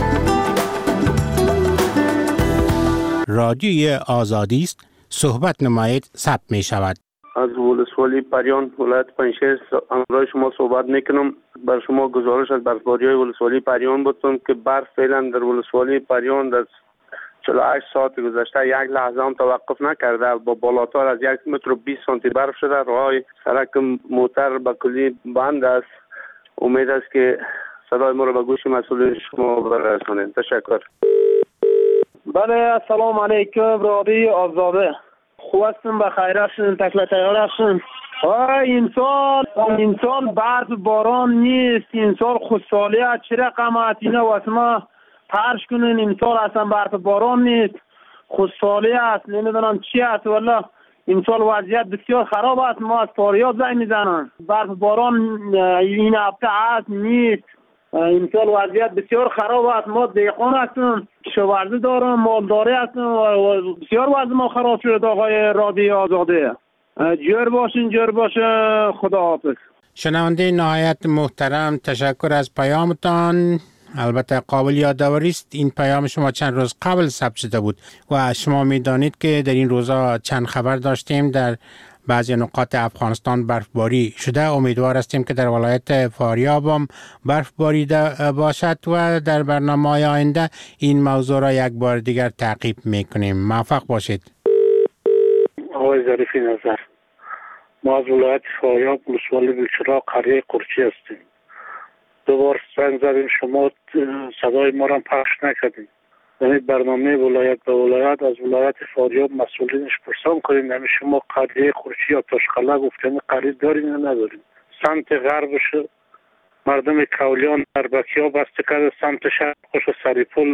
رادیوی آزادی است، صحبت نمایید ثبت می شود. از ولسوالی پریان ولایت پنجشیر همراه شما صحبت میکنم. بر شما گزارش از برفباری های ولسوالی پریان بودم که برف فعلا در ولسوالی پریان در چهل و هشت ساعت گذشته یک لحظه هم توقف نکرده. با بالاتر از یک متر و بیست سانتی برف شده. راههای سرک موتر به کلی بند است. امید است که صدای ما رو به گوش مسئولین شما برسانید. تشکر. بله السلام علیکم رادیو آزاده. خوب هستم، بخیر هستین، تکل تیار هستین. این سال این سال برف باران نیست. این سال خودسالیت چه رقم است اینا واسه ما پرش کنین. این سال اصلا برف باران نیست، خودسالی است، نمیدونم چی است. والله این سال وضعیت بسیار خراب است. ما از فاریاب زنگ میزنم. برف باران این هفته است نیست. امسال وضعیت بسیار خراب است. ما دهقان هستیم، کشاورزی دارم، مالداری هستیم و بسیار وضع ما خراب شده. آقای رادیو آزاده جور باشین، جور باشه. خدا حافظ. شنونده نهایت محترم، تشکر از پیامتان. البته قابل یادآوری است این پیام شما چند روز قبل ثبت شده بود و شما میدانید که در این روزها چند خبر داشتیم در بعضی نقاط افغانستان برفباری شده. امیدوار هستیم که در ولایت فاریاب هم برفباری باشد و در برنامه‌های آینده این موضوع را یک بار دیگر تعقیب میکنیم. موفق باشید. آقای ظریفی نظر، ما از ولایت فاریاب ولسوالی بیلچراغ قریه قرچی هستیم. دوبار زنگ زدیم، شما صدای ما را پخش نکردیم. یعنی برنامه ولایت به ولایت از ولایت فاریاب مسئولینش پرسان کنیم، یعنی شما قریه قرچی یا تاشقله گفتن قریه دارین یا ندارین. سمت غربش مردم کولیان اربکی ها بسته کرده، سمت شرق خوش سریپل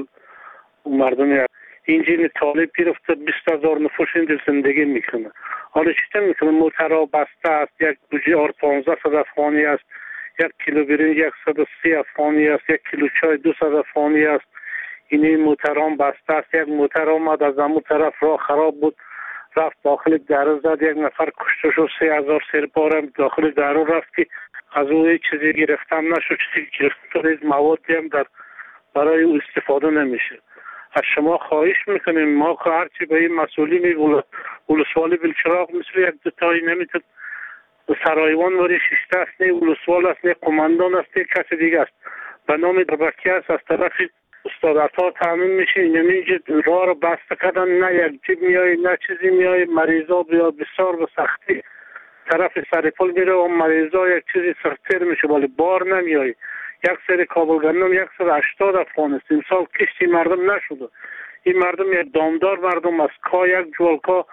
مردم اینجین طالب گرفته، بیست هزار نفوس اینجا زندگی میکنه. حالا چیتا میکنه؟ موترها بسته است، یک بوجه آر پانزده صد افغانی است، یک کیلو برنج یک صد و سی افغانی است، یک کیلو چای دو صد افغانی است. این موتران بسته است. یک موتر آمد از همون طرف راه خراب بود، رفت داخل دره زد، یک نفر کشته شد، سه هزار سربارم داخل دره رفت که از او هیچ چیزی گرفتم نشد. چیزی گرفتم از موادی هم در برای او استفاده نمیشه. از شما خواهش میکنیم، ما که هرچی به این مسئولین ولسوالی بیلچراغ مثل یک دوتایی نمیتون سرایوان وری ششته است، نه ولسوال است، نه قماندان است، نه کسی دیگه است، به نام دربکی است. از طرف استادتا تامین میشه، اینجا راه رو بسته کردن، نه یک جیب میای نه چیزی میای. مریضا بیا بسیار به سختی طرف سریپل میره و مریضا یک چیزی سختیر میشه، ولی بار نمیای. یک سری کابل گندم یک سر هشتاد افغان است. این سال کشتی مردم نشده. این مردم یک دامدار مردم است. کا یک جوالکا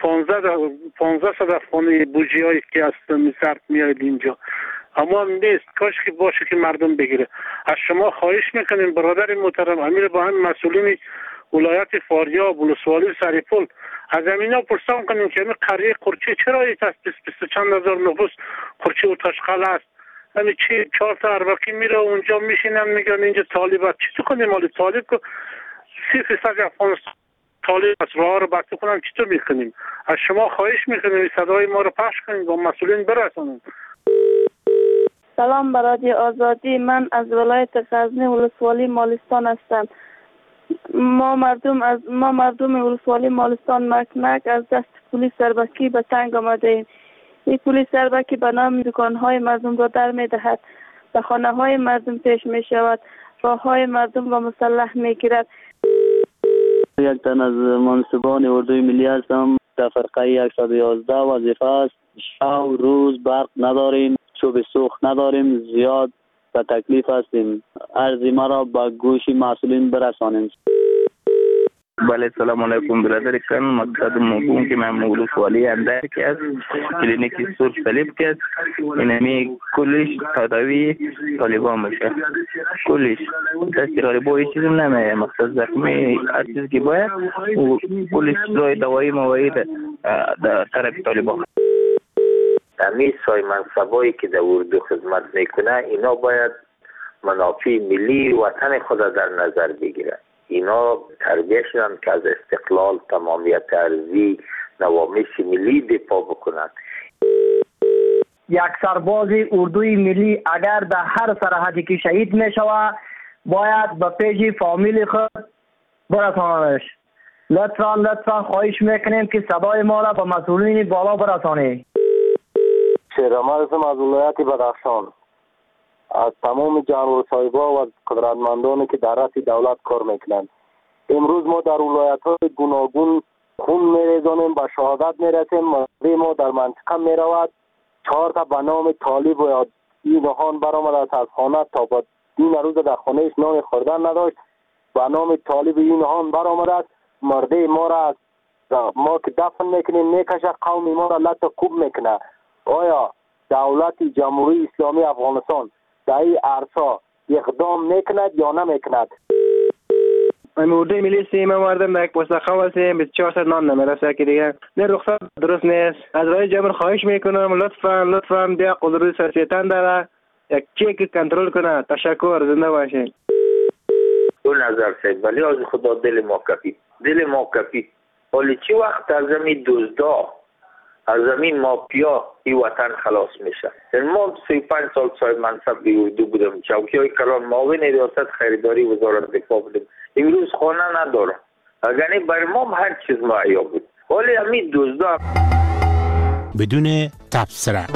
پانزده صد افغانی بوجی هایی که از میسرد میاید اینجا، اما نیست. کاش که باشه که مردم بگیره. از شما خواهش میکنیم برادر محترم امیر با هم مسئولین ولایت فاریاب ولسوالی سریپل از امینا پرسان کنیم که این قریه قرچی چرا ایت است؟ بیست چند هزار نفوس قرچی و تاشقله است. همین چی چهار تا اربکی میره اونجا میشینن میگن اینجا طالب است. چی تو کنیم؟ مالی طالب که سی فیصد افغانستان طالب از راه رو بسته کنن، چطور میکنیم؟ از شما خواهش میکنیم صدای ما رو پخش کنیم با مسئولین برسونیم. سلام برادی آزادی، من از ولایت غزنی ولسوالی مالستان هستم. ما مردم از ما مردم ولسوالی مالستان مکنک از دست پلیس اربکی به تنگ آمده ایم. این پلیس اربکی به نام دکانهای مردم را در می دهد، به خانه های مردم پیش می شود، راه های مردم را مسلح می گیرد. یک تن از منصبان اردوی ملی هستم. در فرقه صد و یازده وظیفه است. شب روز برق نداریم، چوب سوخت نداریم، زیاد به تکلیف هستیم. عرضی ما را به گوش مسئولین برسانیم. بله سلام علیکم برادر کن. مقصد مقوم که من ولسوالی اندر که است، کلینیکی سور سلیب که است، اینمی کلش تداوی طالبان میشه. کلش دستیراری با هیچ چیزی نمیه. مقصد زخمی هر چیزی که باید و کلش روی دوایی موایی در طرف طالبان. تمیز سای منصبایی که در اردو خدمت میکنه اینا باید منافع ملی وطن خود در نظر بگیرن. اینا تربیه شدن که از استقلال، تمامیت ارضی، نوامش ملی دفاع بکنند. یک سرباز اردوی ملی اگر در هر سرحدی که شهید می شود باید به پیش فامیل خود برسانش. لطفا لطفا خواهش میکنیم که صدای ما را به مسئولین بالا برسانید. شیرامل هستم از ولایت بدخشان. از تمام جانور صاحبا و قدرتمندانی که در رأس دولت کار میکنند. امروز ما در ولایت‌های گوناگون خون میریزانیم، به شهادت میرسیم. مردم ما در منطقه میرود. چهار تا به نام طالب و اینهان برآمد از خانه تا با این روز در خانهش نان خوردن نداشت. به نام طالب اینهان برآمد است. مردم ما را ما که دفن میکنیم میکشه، قوم ما را لط کوب میکنه. آیا دولت جمهوری اسلامی افغانستان در این عرصه اقدام میکند یا نمیکند؟ اردوی ملی سیم مردم یک پستخوام هستیم، بیست و چهار ساعت نان نمیرسه که دیگه نه رخصت درست نیست. از رئیس جمهور خواهش میکنم لطفا لطفا بیا قدرت سیاستن داره یک چک کنترل کنه. تشکر، زنده باشین. اون نظر سید ولی از خدا دل ما کپید، دل ما کپید. ولی چی وقت از زمین دزدا، از زمین مافیا این وطن خلاص میشه. ما سی و پنج سال صاحب منصب به اردو بودم، چوکی های کلان معاون ریاست خریداری وزارت دفاع بودم. امروز خانه ندارم. اگر برای ما هر چیز معیا بود، ولی همین دزدا بدون تبصره.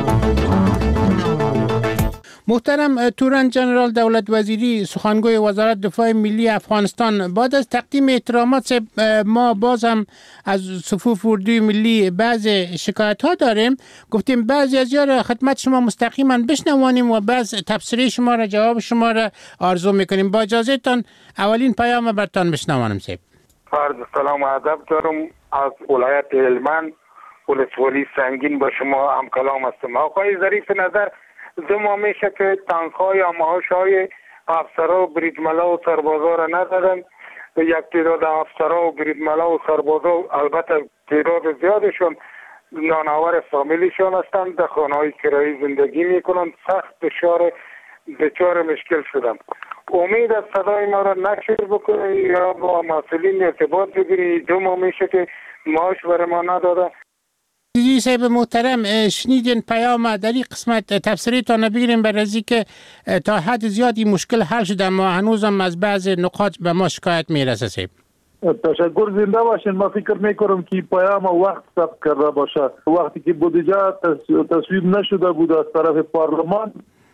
محترم تورن جنرال دولت وزیری سخنگوی وزارت دفاع ملی افغانستان، بعد از تقدیم احترامات ما باز هم از صفوف اردوی ملی بعض شکایت ها داریم. گفتیم بعضی از یا خدمت شما مستقیما بشنوانیم و بعض تبصره شما را، جواب شما را آرزو میکنیم. با اجازه تان اولین پیام برتان بشنوانم سیب. عرض سلام و ادب دارم از ولایت هلمند، ولسوالی سنگین. با شما هم کلام هستم. آقای ظریف نظر، دو ماه میشه که تنخواه یا معاشهای افسرها و بریدملا و سربازا را ندادن. یک تعداد افسرها و بریدملا و سربازا، البته تعداد زیادشون نانآور فامیلیشون هستند، در خانه‌های کرایی زندگی میکنند. سخت دچار دچار مشکل شدم. امید از صدای ما را نشر بکنه یا با مسئولین ارتباط بگیری. دو ماه میشه که معاش برای ما نداده. عزیزی صاحب محترم، شنیدین پیام در این قسمت تفسیری تا نبگیریم بر ازی که تا حد زیادی مشکل حل شده، ما هنوزم از بعض نقاط به ما شکایت میرسه صاحب. تشکر، زنده باشین. ما فکر میکنم که پیام وقت ثبت کرده باشه. وقتی که بودجه تصویب نشده بود از طرف پارلمان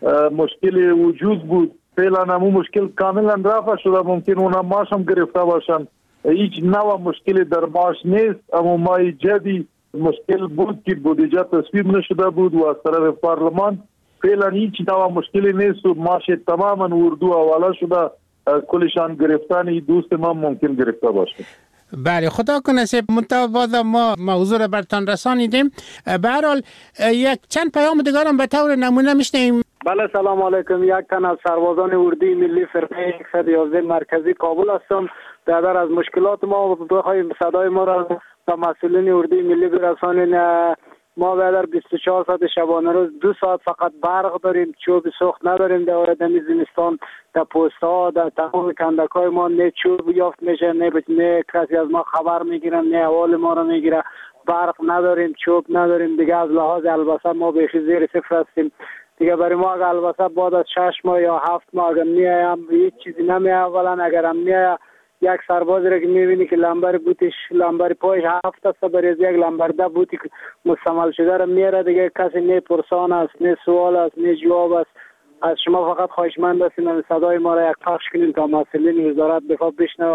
مشکل وجود بود. فعلا همون مشکل کاملا رفع شده. ممکن اونا معاش هم گرفته باشن. هیچ نوع مشکلی در معاش نیست، اما مای جدی مشکل بود که بودجه تصویب نشده بود و از طرف پارلمان فعلا هیچ نوع مشکلی نیست و معاش تماما اردو حواله شده. کلشان گرفتن دوست ما ممکن گرفته باشه. بله، خدا کنه سه منتها ما موضوع را برتان رسانیدیم. به هر حال یک چند پیام دیگر هم به طور نمونه میشنیم. بله، سلام علیکم. یک تن از سربازان اردوی ملی فرقه صد و یازده مرکزی کابل هستم. در از مشکلات ما بخواهیم صدای ما را به مسئولین اردوی ملی برسانین. ما در بیست و چهار ساعت شبانه روز دو ساعت فقط برق داریم، چوب سوخت نداریم. در دمی زمستان در پوست ها در تمام کندک های ما نه چوب یافت میشه، نه نه کسی از ما خبر میگیرن، نه احوال ما را میگیره. برق نداریم، چوب نداریم. دیگه از لحاظ البسه ما بیخی زیر صفر هستیم. دیگه برای ما اگر البته بعد از شش ماه یا هفت ماه اگر میایم هیچ چیزی نمیه. اولا اگر هم میایه یک سربازی را که میبینی که لنبر بوتش لنبر پایش هفت است، برای یک لنبر ده بوتی مستعمل شده را میاره. دیگه کسی نه پرسان است، نه سوال است، نه جواب است. از شما فقط خواهشمند هستیم صدای ما را یک پخش کنین تا مسئولین وزارت دفاع بشنوه.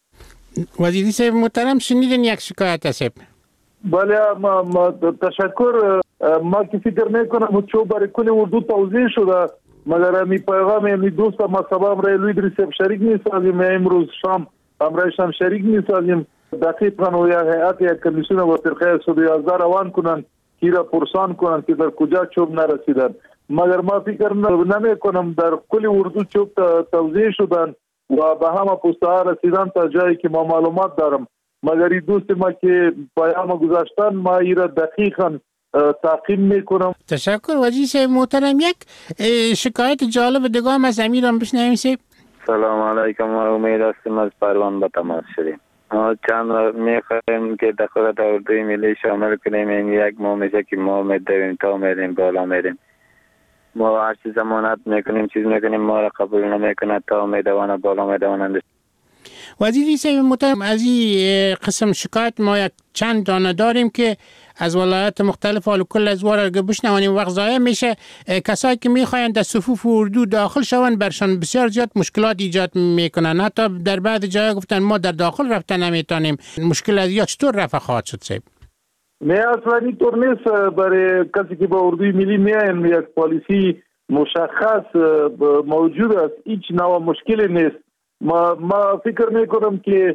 وزیری صاحب محترم، شنیدین یک شکایت است؟ بله، ما, ما تشکر. ما که فکر میکنم چون برای کل اردو توضیح شده، مگر می پیغام می دوست ما سبب رای لوی دریسب شریک نیستیم. امروز شام امرایشان شریک نیستیم. دقیقاً و یا هیئت یا کمیسیون و فرقه صد و یازده روان کنن که را پرسان کنن که در کجا چوب نرسیدن. مگر ما فکر نمی کنم در کل اردو چوب توضیح شدن و به همه پسته ها رسیدن تا جایی که ما معلومات دارم. مگر دوست ما که پیام گذاشتن ما ایرا دقیقاً تعقیب میکنم. تشکر وزیر صاحب محترم. یک شکایت جالب دیگه هم از امیر هم بشنویم صاحب. سلام علیکم. امید هستیم از پروان به تماس شدیم. چند میخوایم که دخالت اردوی ملی شامل کنیم. این یک ماه میشه که ما میدویم تا میریم بالا میریم. ما هر چیز ضمانت میکنیم چیز میکنیم ما را قبول نمیکنه تا میدوانه بالا میدوانند. وزیری صاحب محترم، از این قسم شکایت ما یک چند دانه داریم که از ولایات مختلف حال کل از وارا بشنوانیم. وقت ضایع میشه. کسایی که میخواین در صفوف اردو داخل شون برشان بسیار زیاد مشکلات ایجاد میکنن. حتی در بعض جاها گفتن ما در داخل رفتن نمیتونیم. مشکل از یا چطور رفع خواهد شد صاحب؟ نه اصلا اینطور نیست. برای کسی که با اردوی ملی میاین یک پالیسی مشخص موجود است. هیچ نوع مشکلی نیست. ما ما فکر میکنم که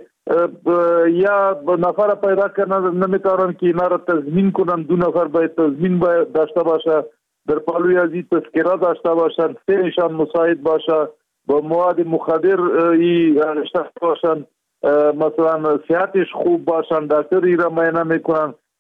یا نفر پیدا کردن نمیتونن که اینا را تضمین کنن. دو نفر باید تضمین باید داشته باشه، در پالوی از این تذکره داشته باشن، سهشان مساعد باشه، با مواد مخدر ای رشته باشن، مثلا صحتش خوب باشن، دکتر ای را معاینه میکنن.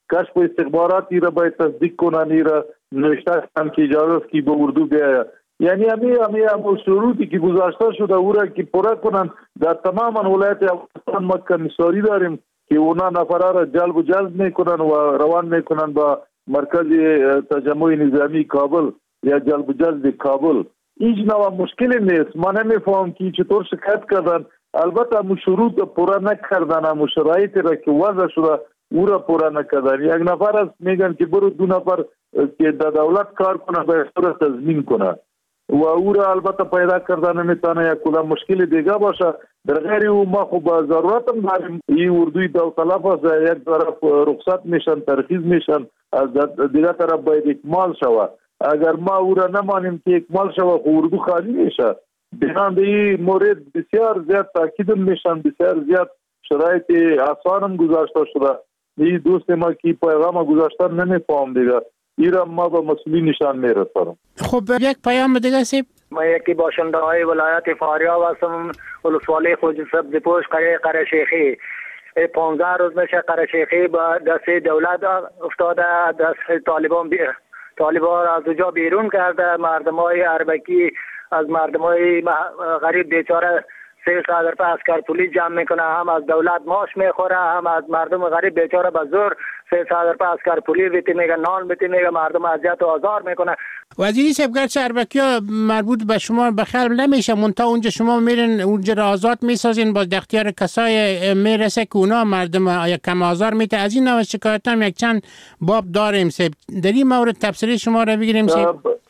کشف استخباراتی را باید تصدیق کنن، این را نوشته هم که اجازه است که به اردو بیاید. یعنی همی همی هم شروطی که گذاشته شده او را که پورا کنن. در تمام ولایت افغانستان ما کمیساری داریم که اونا نفرها را جلب و جذب میکنن و روان میکنن با مرکز تجمع نظامی کابل یا جلب و جذب کابل. هیچ نوع مشکلی نیست. ما نمیفهم که چطور شکایت کردن. البته هم شروط پورا نکردن، هم شرایطی را که وضع شده او را پورا نکردن. یک نفر است میگن که برو دو نفر که در دولت کار کنه باید را تضمین کنه و او را البته پیدا کردن نمیتونه یک کلا مشکل دیگه باشه. در غیر او ما خب ضرورت هم داریم این اردوی داوطلب است، یک طرف رخصت میشن ترخیص میشن، از دیگه طرف باید اکمال شود. اگر ما او را نمانیم که اکمال شود خب اردو خالی میشه. بنان به این مورد بسیار زیاد تاکید میشن، بسیار زیاد شرایط آسان هم گذاشته شده. این دوست ما که پیغام گذاشتن نمیفهم دیگه، این را ما به مسئولین نشان میرسانم. خب یک پیام دیگه سیب ما یکی باشنده های ولایت فاریاب هستم، ولسوالی خوج سبزپوش قریه قره‌شیخی. پانزده روز میشه قره‌شیخی با دست دولت افتاده، دست طالبان بی... طالبان از اونجا بیرون کرده. مردم های اربکی از مردم های غریب بیچاره سه صدر په اسکر پولیس جمع میکنه، هم از دولت ماش میخوره، هم از مردم غریب بیچاره به زور سه صدر په اسکر پولیس بیتی میگه، نان بیتی میگه، مردم اذیت و آزار میکنه. وزیری صاحب گرچه اربکی ها مربوط به شما بخیر نمیشه، منتها اونجا شما میرین اونجا را آزاد میسازین، باز در اختیار کسای میرسه که اونا مردم یک کم آزار میته. از این نوع شکایت هم یک چند باب داریم سیب. در این مورد تفسیری شما را بگیریم سیب.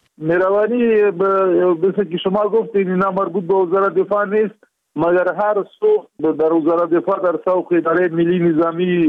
مهربانی مثل که شما گفتین اینا مربوط به وزارت دفاع نیست، مگر هر سوخت در وزارت دفاع در سوق اداره ملی نظامی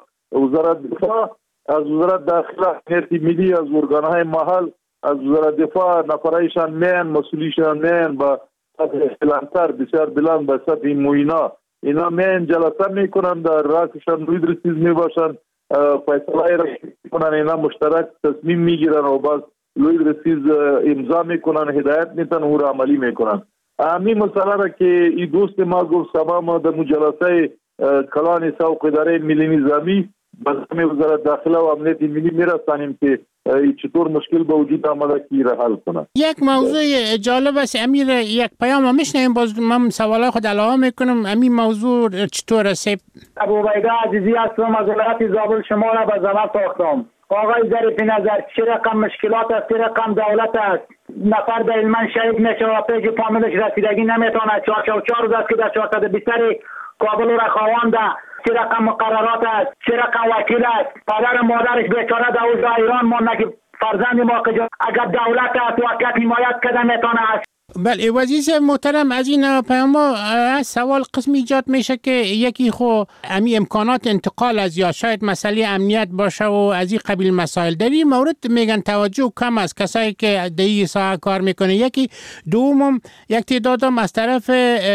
وزارت دفاع، از وزارت داخله امنیت ملی، از ارگانهای محل، از وزارت دفاع نفرایشان مین مسئولیشان مین با سطح بلندتر بسیار بلند به سطح موینا اینا مین جلسه میکنن، در راسشان روی درستیز میباشن، فیصله را میکنن، اینا مشترک تصمیم میگیرن و باز لوی رسیز امضا میکنن، هدایت میتن و را عملی میکنن. همین مسئله را که این دوست ما گفت سبا ما در جلسه کلان سوق اداره ملی نظامی به وزارت داخله و امنیت ملی میرسانیم که چطور مشکل به وجود آمده که را حل کنه. یک موضوع جالب است امیر، یک پیام میشنیم، باز من سوالای خود علاوه میکنم. امین موضوع چطور است؟ ابوعبیده عزیزی هستم از ولایت زابل، شما را به زمین ساختم. آقای ظریف نظر چه رقم مشکلات است، چه رقم دولت است. نفر در علمان شهید میشه و پیج فامیلش رسیدگی نمیتونه. چهار چهار چهار روز است که در چهارصد بیستر کابل را خوانده. چه رقم مقررات است، چه رقم وکیل است. پدر مادرش بیچاره در اوضاع ایران مانده که فرزند ما که اگر دولت است واقعیت حمایت کرده میتونه. بله وزیر محترم، از این پیام سوال قسمی ایجاد میشه که یکی خو امی امکانات انتقال از یا شاید مسئله امنیت باشه و از این قبیل مسائل در این مورد میگن توجه کم است کسایی که در این ساحه کار میکنه. یکی دوم یک تعدادم از طرف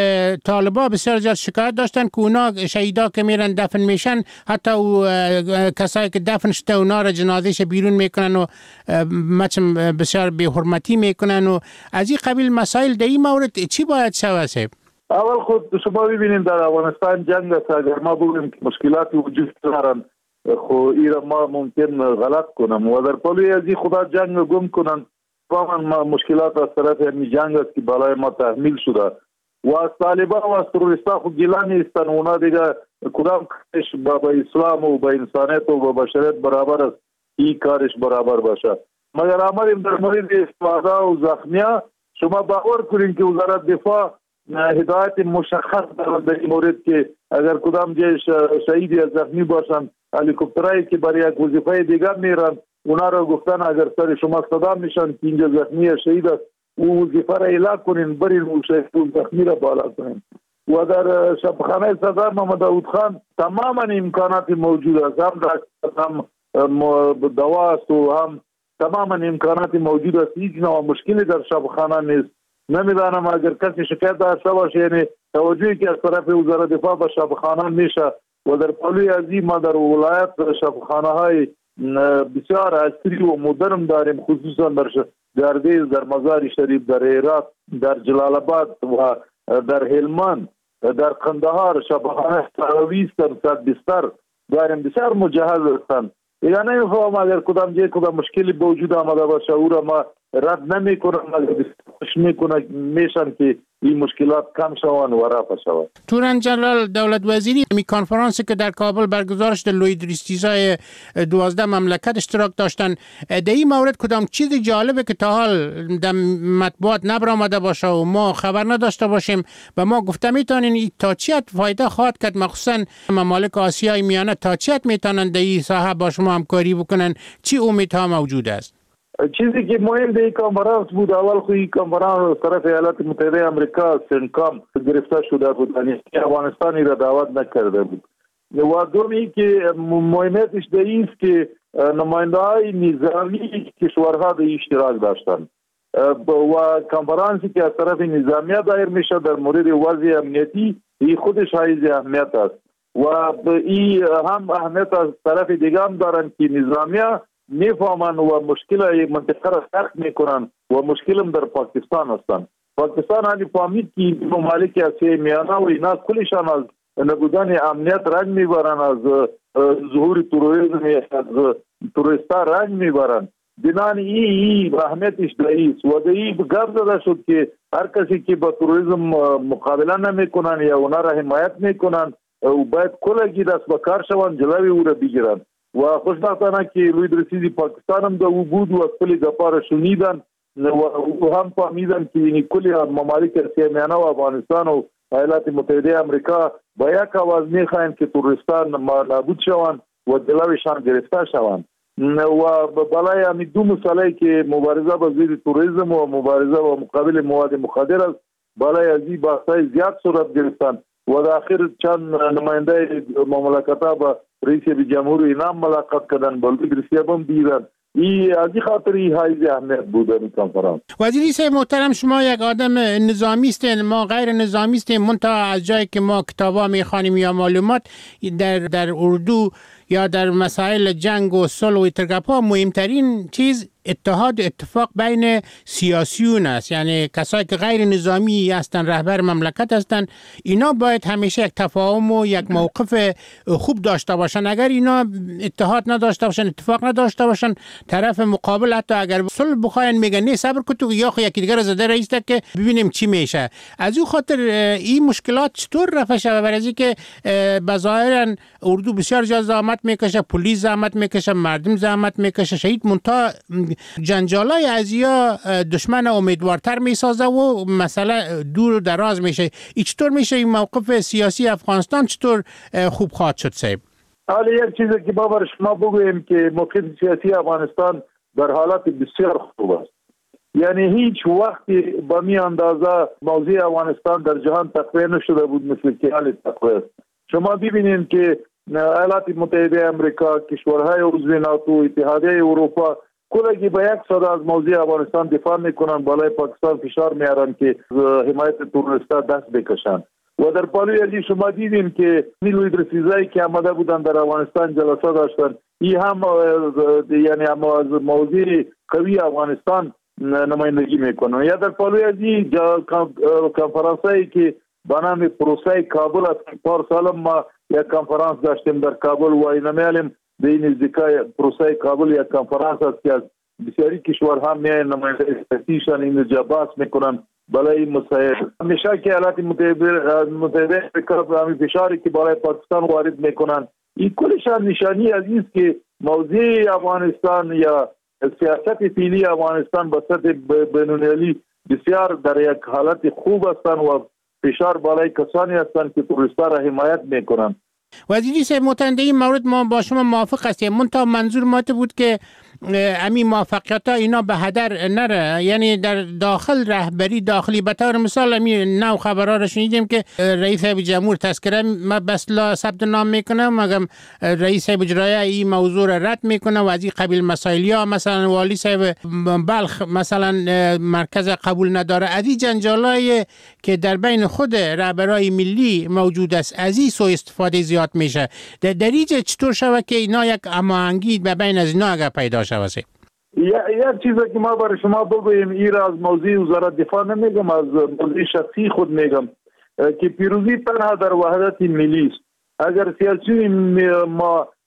طالبا بسیار زیاد شکایت داشتن که اونا شهیدا که میرن دفن میشن حتی او کسایی که دفن شده اونا را جنازهش بیرون میکنن و مچم بسیار بی حرمتی میکنن و از این قبیل مسائل در این مورد چی باید شود؟ اول خود شما ببینید در افغانستان جنگ است. اگر ما بگوییم که مشکلاتی وجود دارن خو ایرا ما ممکن غلط کنم و در پلوی از این خدا جنگ گم کنن. واقعا مشکلات از طرف این جنگ است که بالای ما تحمیل شده و از طالبان و از تروریستا خود گیلان نیستن. اونا دیگه کدام کارش با اسلام و با انسانیت و با بشریت برابر است، این کارش برابر باشه. مگر آمدیم در مورد استفاده و زخمیا، شما باور کنید که وزارت دفاع هدایت مشخص دارد در این مورد که اگر کدام جای شهید یا زخمی باشند هلیکوپترایی که برای یک وظیفه دیگر میرن اونا را گفتن اگر سر شما صدا میشن که اینجا زخمی یا شهید است او وظیفه را اعلام کنین، برین اون شهید و زخمی را بالا کنین. و در شبخانه سردار محمد داود خان تماما امکانات موجود است، هم هم دوا است و هم تماما امکانات موجود است. هیچ نوع مشکلی در شبخانه نیست. نمیدانم اگر کسی شکایت داشته باشه یعنی توجهی که از طرف وزارت دفاع به شبخانه میشه و در پلوی از این ما در ولایت شبخانه های بسیار عصری و مدرن داریم، خصوصا در گردیز، در مزار شریف، در هرات، در جلال آباد و در هلمند، در قندهار شبخانه سراوی است، صد بستر داریم، بسیار مجهز هستند. یا نمیفهم اگر کدام جای کدام مشکلی به وجود آمده باشه او را ما رد نمی کنم، خوش می کنم میشن که این مشکلات کم شوند و رفع شوند. توران جنرال دولت وزیری می کنفرانسی که در کابل برگزار شده لوید ریستیزای دوازده مملکت اشتراک داشتن، در این مورد کدام چیز جالبه که تا حال در مطبوعات نبرآمده باشه و ما خبر نداشته باشیم و ما گفته میتونین تا چی فایده خواهد کرد، مخصوصا ممالک آسیای میانه تا چی میتونن در این ساحه با شما همکاری بکنن، چی امیدها موجود است؟ چیزی که مهم در این کنفرانس بود، اول خو این کنفرانس طرف ایالات متحده آمریکا سنکام گرفته شده بود، یعنی افغانستانی را دعوت نکرده بود. و دومی که مهمیتش در این است که نماینده های نظامی کشورها در اشتراک داشتند و کنفرانسی که از طرف نظامیه دایر میشه در مورد وضع امنیتی، این خودش حائز اهمیت است و این هم اهمیت از طرف دیگه هم دارن که نظامیه میفهمن و مشکل منطقه را سخت میکنن و مشکل هم در پاکستان هستن. پاکستان همی فهمید که ممالک آسیای میانه و اینا کلشان از نبودن امنیت رنج میبرن، از ظهور تروریسم از تروریستا رنج میبرن. بنان ای ای اهمیتش داییست و دایی گفت زده شد که هر کسی که با تروریسم مقابله نمیکنن یا اونا را حمایت میکنن و باید کلگی دست بکار شوند جلوی او را بگیرن. و خوشبختانه که لوید رسیدی پاکستان هم دا او بود و کلی گپا را شنیدن و هم فهمیدن که این کلی ممالک آسیای میانه و افغانستان و ایالات متحده آمریکا با یک آواز میخواهند که تروریستان نابود شوند و جلوشان گرفته شوند. و بالای همی دو مسئله که مبارزه با ضد تروریسم و مبارزه با مقابل مواد مخدر است، بالای از این بحث‌های زیاد صورت گرفتن و در آخر چند نماینده مملکت‌ها با رئیس جمهور اینا ملاقات کردن، بلکه رسیب هم دیدن. این از این خاطر این حائز اهمیت بود در این کنفرانس. وزیری صاحب محترم، شما یک آدم نظامی هستین، ما غیر نظامی هستیم، منتها از جایی که ما کتابا میخوانیم یا معلومات در در اردو یا در مسائل جنگ و صلح و اترگاپا، مهمترین چیز اتحاد و اتفاق بین سیاسیون است، یعنی کسایی که غیر نظامی هستن، رهبر مملکت هستن، اینا باید همیشه یک تفاهم و یک موقف خوب داشته باشن. اگر اینا اتحاد نداشته باشن، اتفاق نداشته باشن، طرف مقابل حتی اگر صلح بخواین میگن نه صبر کن تو یا خو یکی دیگر زده رئیس که ببینیم چی میشه. از اون خاطر این مشکلات چطور رفع شود؟ برای اینکه بظاهرا اردو بسیار زیاد زحمت میکشه، پلیس زحمت میکشه، مردم زحمت میکشه، شهید منتها جنجالای از یا دشمن امیدوارتر میسازه و مسئله دور و دراز میشه. ای چطور میشه این موقف سیاسی افغانستان چطور خوب خواهد شد صاحب؟ حالا یک چیزی که بابر شما بگویم که موقف سیاسی افغانستان در حالت بسیار خوب است. یعنی هیچ وقتی با می اندازه موضوع افغانستان در جهان تقویه نشده بود مثل که حال تقویه است. شما ببینید که ایالات متحده آمریکا، کشورهای عضو ناتو، اتحادیه اروپا کلگی با یک صدا از موضوع افغانستان دفاع میکنن، بالای پاکستان فشار میارن که حمایت تروریستا دست بکشن. و در پالوی ازی شما دیدیم که لوید رسیزایی که آمده بودن در افغانستان جلسه داشتن، این هم یعنی هم از موضوع قوی افغانستان نمایندگی میکنن. یا در پالوی ازی کنفرانسایی که با نام پروسه کابل است، پار سال ما یک کنفرانس داشتیم در کابل و اینا میالیم به این نزدیکای پروسه کابل یک کنفرانس است که از بسیاری کشورها میاین نماینده استیشن این جباس میکنن بالای مسائل. همیشه که ایالات متحده آمریکا به همین فشاری که بالای پاکستان وارد میکنن، این کلشان نشانی از این که موضوع افغانستان یا سیاست فعلی افغانستان به سطح بین‌المللی بسیار در یک حالت خوب هستند و فشار بالای کسانی هستند که تروریستا را حمایت میکنن. وزیری صاحب محترم، این مورد ما با شما موافق هستیم، منتها منظور ما بود که امی موفقیت ها اینا به هدر نره، یعنی در داخل رهبری داخلی به طور مثال امی نو خبرها را شنیدیم که رئیس جمهور تذکره بس لا ثبت نام میکنه، مگم رئیس اجرایی این موضوع را رد میکنه و از این قبیل مسائلی ها، مثلا والی صاحب بلخ مثلا مرکز قبول نداره. از این جنجالای که در بین خود رهبرای ملی موجود است، از این سوء استفاده زیاد میشه. در دریجه چطور شود که اینا یک هماهنگی به بین از اینا اگر پیدا شود؟ یک چیزی که ما برای شما بگویم، این از موضوع وزارت دفاع نمیگم، از موضوع شخصی خود میگم که پیروزی تنها در وحدت ملی است. اگر سیاسی ما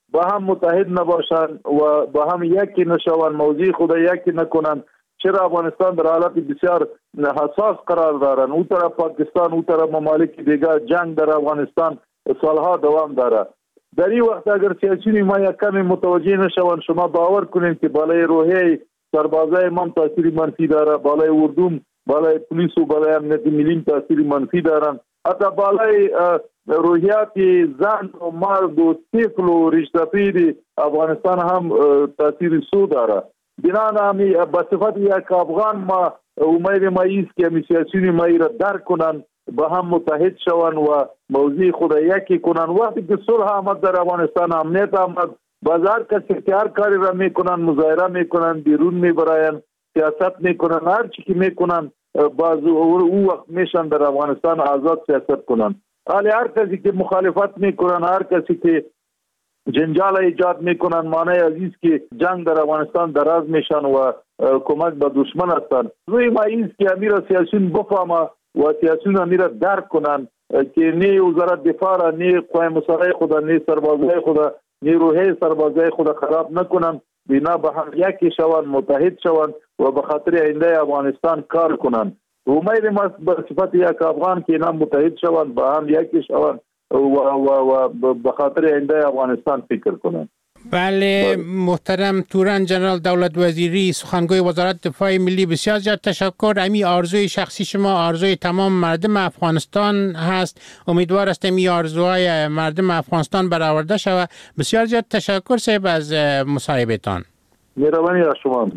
با هم متحد نباشند و با هم یکی نشوند، موضوع خود یکی نکنند. چرا افغانستان در حالت بسیار حساس قرار دارند. اون طرف پاکستان، اون طرف ممالک دیگر، جنگ در افغانستان سالها دوام داره. در این وقت اگر سیاسیون ما یک کمی متوجه نشوند، شما باور کنید که بالای روحیه سربازای ما تاثیر منفی داره، بالای اردوم، بالای پلیس و بالای امنیت ملی تاثیر منفی دارند. حتی بالای روحیات زن و مرد و طفل و ریشتپیر افغانستان هم تاثیر سو داره. بنابراین به صفت یک افغان ما امید ما است که سیاسیون ما را درک کنند، با هم متحد شوند و موضوع خود یکی کنند. وقتی که صلح آمد در افغانستان، امنیت آمد، بازار کسی که هر کاری را میکنند، مظاهره میکنند، بیرون میبرند، سیاست میکنند، هر چی که میکنند باز او وقت میشن در افغانستان آزاد سیاست کنند. حالی هر کسی که مخالفت میکنند، هر کسی که جنجال ایجاد میکنند، معنی عزیز که جنگ در افغانستان دراز میشن و کمک به دشمن هستند. روی ما است که امیر سیاسیون بفهمه و سیاسیون امیر درک کنند که نه وزارت دفاع را، نه قوای مسلحه خود، نه سربازای خود، نه روحیه سربازای خود خراب نکنند. بنا به هم یکی شوند، متحد شوند و به خاطر آینده افغانستان کار کنند. امید ما به صفت یک افغان که اینا متحد شوند، با هم یکی شوند و و و به خاطر آینده افغانستان فکر کنند. بله محترم توران جنرال دولت وزیری، سخنگوی وزارت دفاع ملی، بسیار زیاد تشکر. امی آرزوی شخصی شما آرزوی تمام مردم افغانستان هست. امیدوار هستم این آرزوهای مردم افغانستان برآورده شود. بسیار زیاد تشکر صاحب از مصاحبهتان. مهربانی از شما.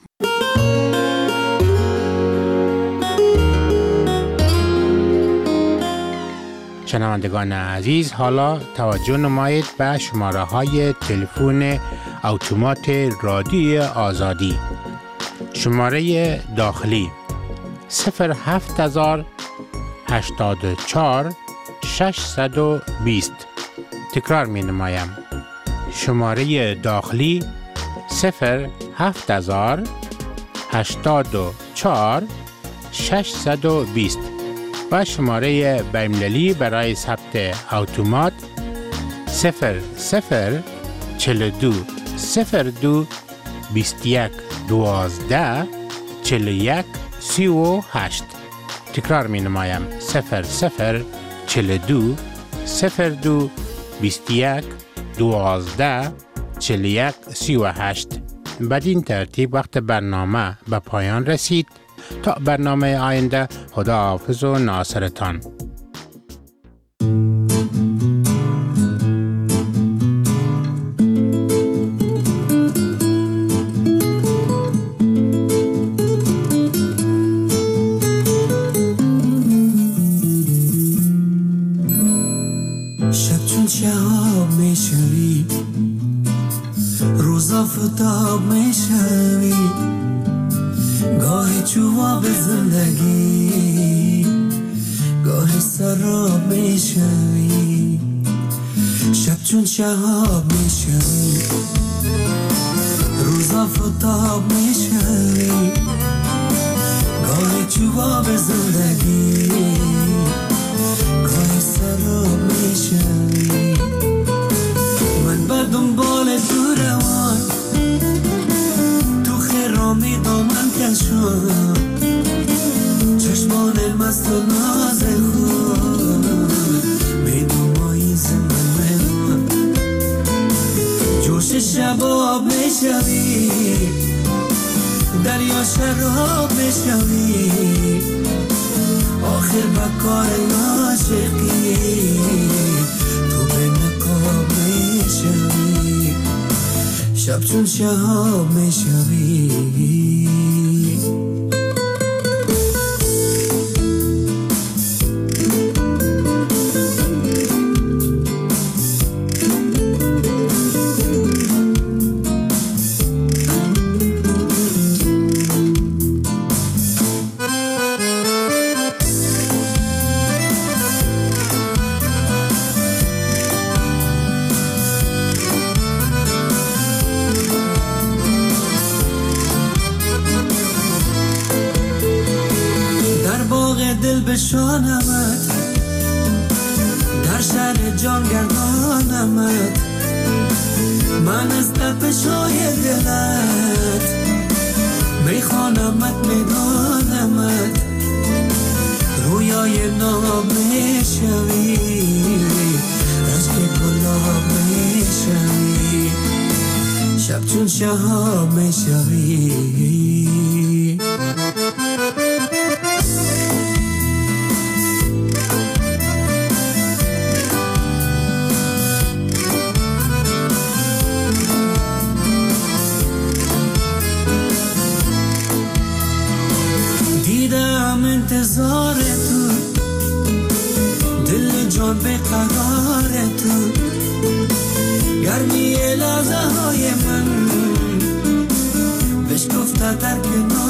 شنوندگان عزیز، حالا توجه نمایید به شماره های تلفن اتومات رادیوی آزادی. شماره داخلی صفر هفت هزار هشتاد و چهار ششصد و بیست. تکرار می نمایم. شماره داخلی صفر هفت هزار هشتاد و چهار ششصد و بیست و شماره بین‌المللی برای ثبت اتومات صفر صفر چهل و دو صفر دو بیست و یک دوازده چهل و یک سی و هشت. تکرار می نمایم. صفر صفر چهل و دو صفر دو بیست و یک دوازده چهل و یک سی و هشت. بدین ترتیب وقت برنامه به پایان رسید. تا برنامه آینده، خداحافظ و ناصرتان. شب چون شهاب میشوی، روز آفتاب میشوی، گاهی جواب زندگی، گاهی سراب میشوی. شب چون شهاب میشوی، روز آفتاب میشوی، گاهی جواب زندگی، گاهی سراب میشوی. من بر دنبال تو روان، تو خرامی دامن کشم، چشمان مست و ناز خود میدومایی زمان من. جوش شباب میشوی، دریا شراب میشوی، آخر با کار عاشقی تو به نقاب میشوی. شب چون شهاب میشوی. بشانمت، در شهر جان گردانمت، من از تپشای دلت میخوانمت میدانمت رویای ناب میشوی عشق گلاب میشوی شب چون شهاب میشوی دیدم انتظار تو دل جان به قرار تو گرمی لحظه های من بشکفته در کنار